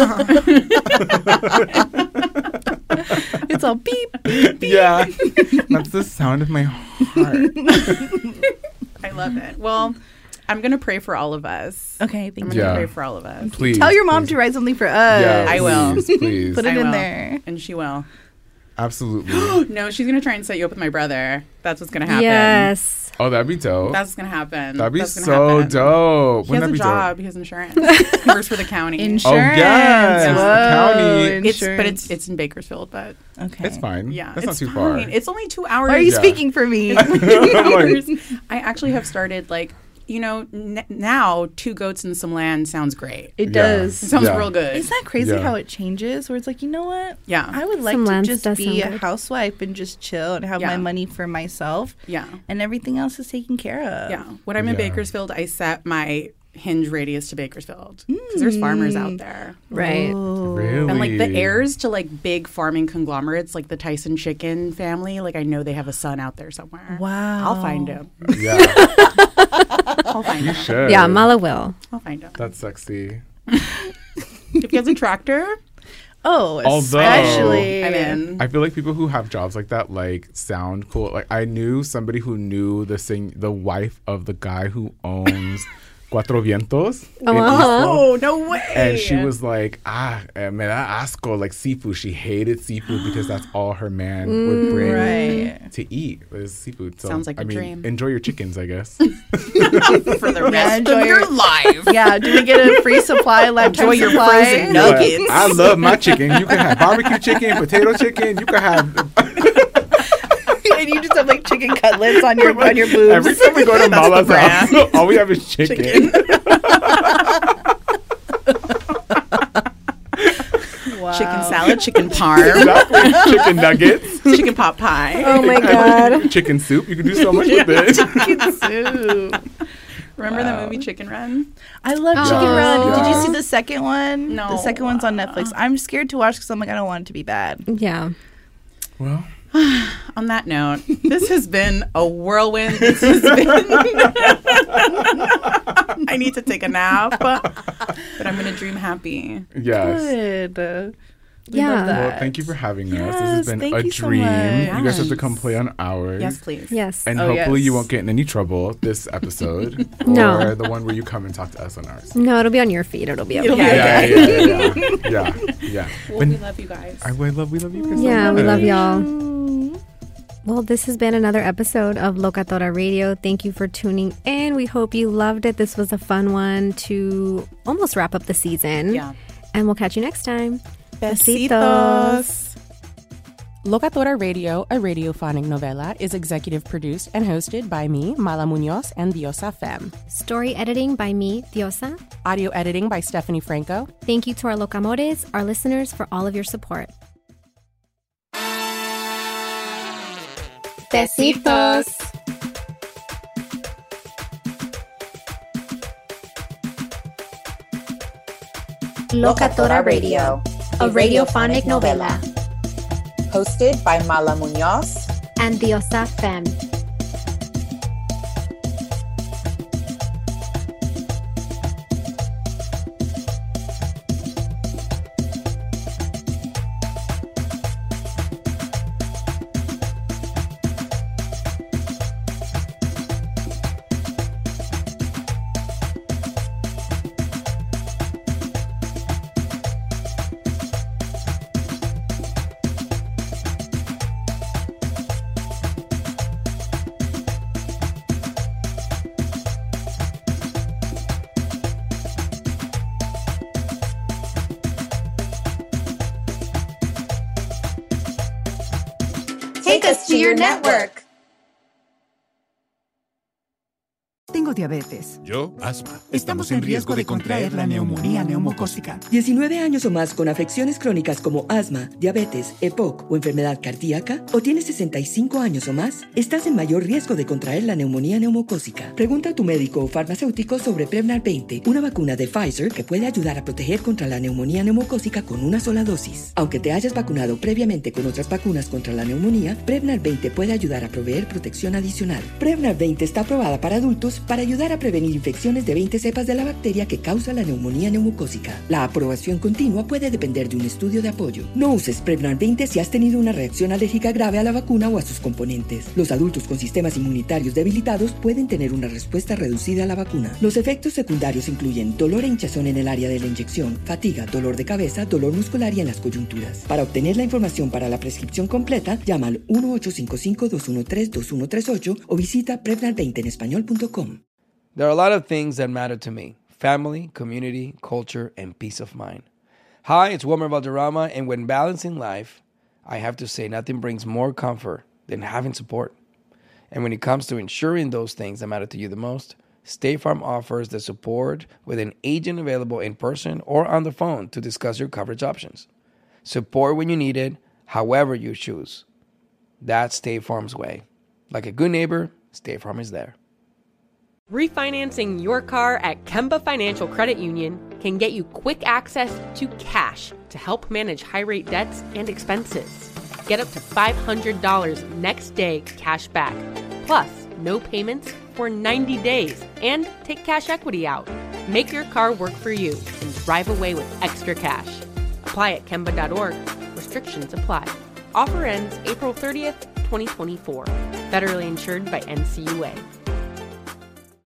It's all beep. Yeah, that's the sound of my heart. I love it. Well, I'm going to pray for all of us. Okay, I'm thank going you. to Yeah. pray for all of us. Please Tell your mom please. to write something for us. Yeah, I will. Please, please. Put it I in will. there. And she will. Absolutely. No, she's going to try and set you up with my brother. That's what's going to happen. Yes. Oh, that'd be dope. That's what's going to happen. That'd be That's gonna so happen. dope. He Wouldn't has that a be job. dope? He has insurance. He works for the county. Insurance. yes, Whoa, the county. It's, but insurance. it's it's in Bakersfield, but okay. It's fine. yeah, That's not it's too far. fine. It's only two hours. Why are you Yeah. speaking for me? It's only two I'm like- hours. I actually have started like you know n- now two goats and some land sounds great. It Yeah. does. It sounds Yeah. real good. Isn't that crazy Yeah. how it changes? Where it's like, you know what? Yeah. I would like Some to lands just does be a sound good. housewife and just chill and have Yeah. my money for myself. Yeah. And everything else is taken care of. Yeah. When I'm in Yeah. Bakersfield, I set my hinge radius to Bakersfield because there's farmers out there. Right. Really? And like the heirs to like big farming conglomerates, like the Tyson chicken family, like I know they have a son out there somewhere. Wow. I'll find him. Yeah, I'll find you him. should. Yeah, Mala will. I'll find him. That's sexy. If he has a tractor, Oh, Although- especially. I'm in. I feel like people who have jobs like that like sound cool. Like I knew somebody who knew the sing the wife of the guy who owns Cuatro Vientos. in Uh-huh. Eastville. Oh, no way. And she was like, ah, eh, me da asco, like seafood. She hated seafood because that's all her man would bring Right. to eat was seafood. So, Sounds like I a mean, dream. enjoy your chickens, I guess. for the rest enjoy of your your- life. Yeah, do we get a free supply, lifetime Enjoy your supply? frozen But nuggets. I love my chicken. You can have barbecue chicken, potato chicken. You can have. And you just have like chicken cutlets on your on your boobs. Every time we go to Mala's house, all we have is chicken. chicken. Wow. Chicken salad, chicken parm. Exactly. Chicken nuggets. Chicken pot pie. Oh my God. Chicken soup. You can do so much with it. Chicken soup. Remember Wow. the movie Chicken Run? I love Oh. Chicken Run. Yes. Did you see the second one? No. The second one's on Netflix. I'm scared to watch because I'm like, I don't want it to be bad. Yeah. Well, on that note, this has been a whirlwind. This has been. I need to take a nap, but I'm going to dream happy. yes. Good. Uh, we Yeah. love that. Well, thank you for having us. Yes, this has been thank a you so dream. much. You guys have to Yes. come play on ours. Yes, please. Yes. And Oh, hopefully yes. you won't get in any trouble this episode. No. Or the one where you come and talk to us on ours. No, it'll be on your feed. It'll be okay. It'll be Yeah, okay. yeah, yeah, yeah. yeah, yeah. Well, But we love you guys. I, we love, we love you guys so Yeah, we love much. y'all. Well, this has been another episode of Locatora Radio. Thank you for tuning in. We hope you loved it. This was a fun one to almost wrap up the season. Yeah. And we'll catch you next time. Besitos. Locatora Radio, a radiophonic novela, is executive produced and hosted by me, Mala Munoz, and Diosa Fem. Story editing by me, Diosa. Audio editing by Stephanie Franco. Thank you to our locamores, our listeners, for all of your support. Besitos. Locatora Radio, a radiophonic novela. hosted by Mala Munoz And Diosa Fem. Take us to your network. Tengo diabetes. Yo, asma. Estamos en riesgo de contraer la neumonía neumocócica. diecinueve años o más con afecciones crónicas como asma, diabetes, E P O C o enfermedad cardíaca, o tienes sesenta y cinco años o más, estás en mayor riesgo de contraer la neumonía neumocócica. Pregunta a tu médico o farmacéutico sobre Prevnar veinte, una vacuna de Pfizer que puede ayudar a proteger contra la neumonía neumocócica con una sola dosis. Aunque te hayas vacunado previamente con otras vacunas contra la neumonía, Prevnar veinte puede ayudar a proveer protección adicional. Prevnar veinte está aprobada para adultos para ayudar a prevenir infecciones de veinte cepas de la bacteria que causa la neumonía neumocócica. La aprobación continua puede depender de un estudio de apoyo. No uses Prevnar veinte si has tenido una reacción alérgica grave a la vacuna o a sus componentes. Los adultos con sistemas inmunitarios debilitados pueden tener una respuesta reducida a la vacuna. Los efectos secundarios incluyen dolor e hinchazón en el área de la inyección, fatiga, dolor de cabeza, dolor muscular y en las coyunturas. Para obtener la información para la prescripción completa, llama al uno ocho cinco cinco, dos uno tres, dos uno tres ocho o visita prevnar veinte en español punto com. There are a lot of things that matter to me: family, community, culture, and peace of mind. Hi, it's Wilmer Valderrama, and when balancing life, I have to say nothing brings more comfort than having support. And when it comes to ensuring those things that matter to you the most, State Farm offers the support with an agent available in person or on the phone to discuss your coverage options. Support when you need it, however you choose. That's State Farm's way. Like a good neighbor, State Farm is there. Refinancing your car at Kemba Financial Credit Union can get you quick access to cash to help manage high-rate debts and expenses. Get up to five hundred dollars next day cash back, plus no payments for ninety days, and take cash equity out. Make your car work for you and drive away with extra cash. Apply at Kemba dot org. Restrictions apply. Offer ends April thirtieth, twenty twenty-four. Federally insured by N C U A.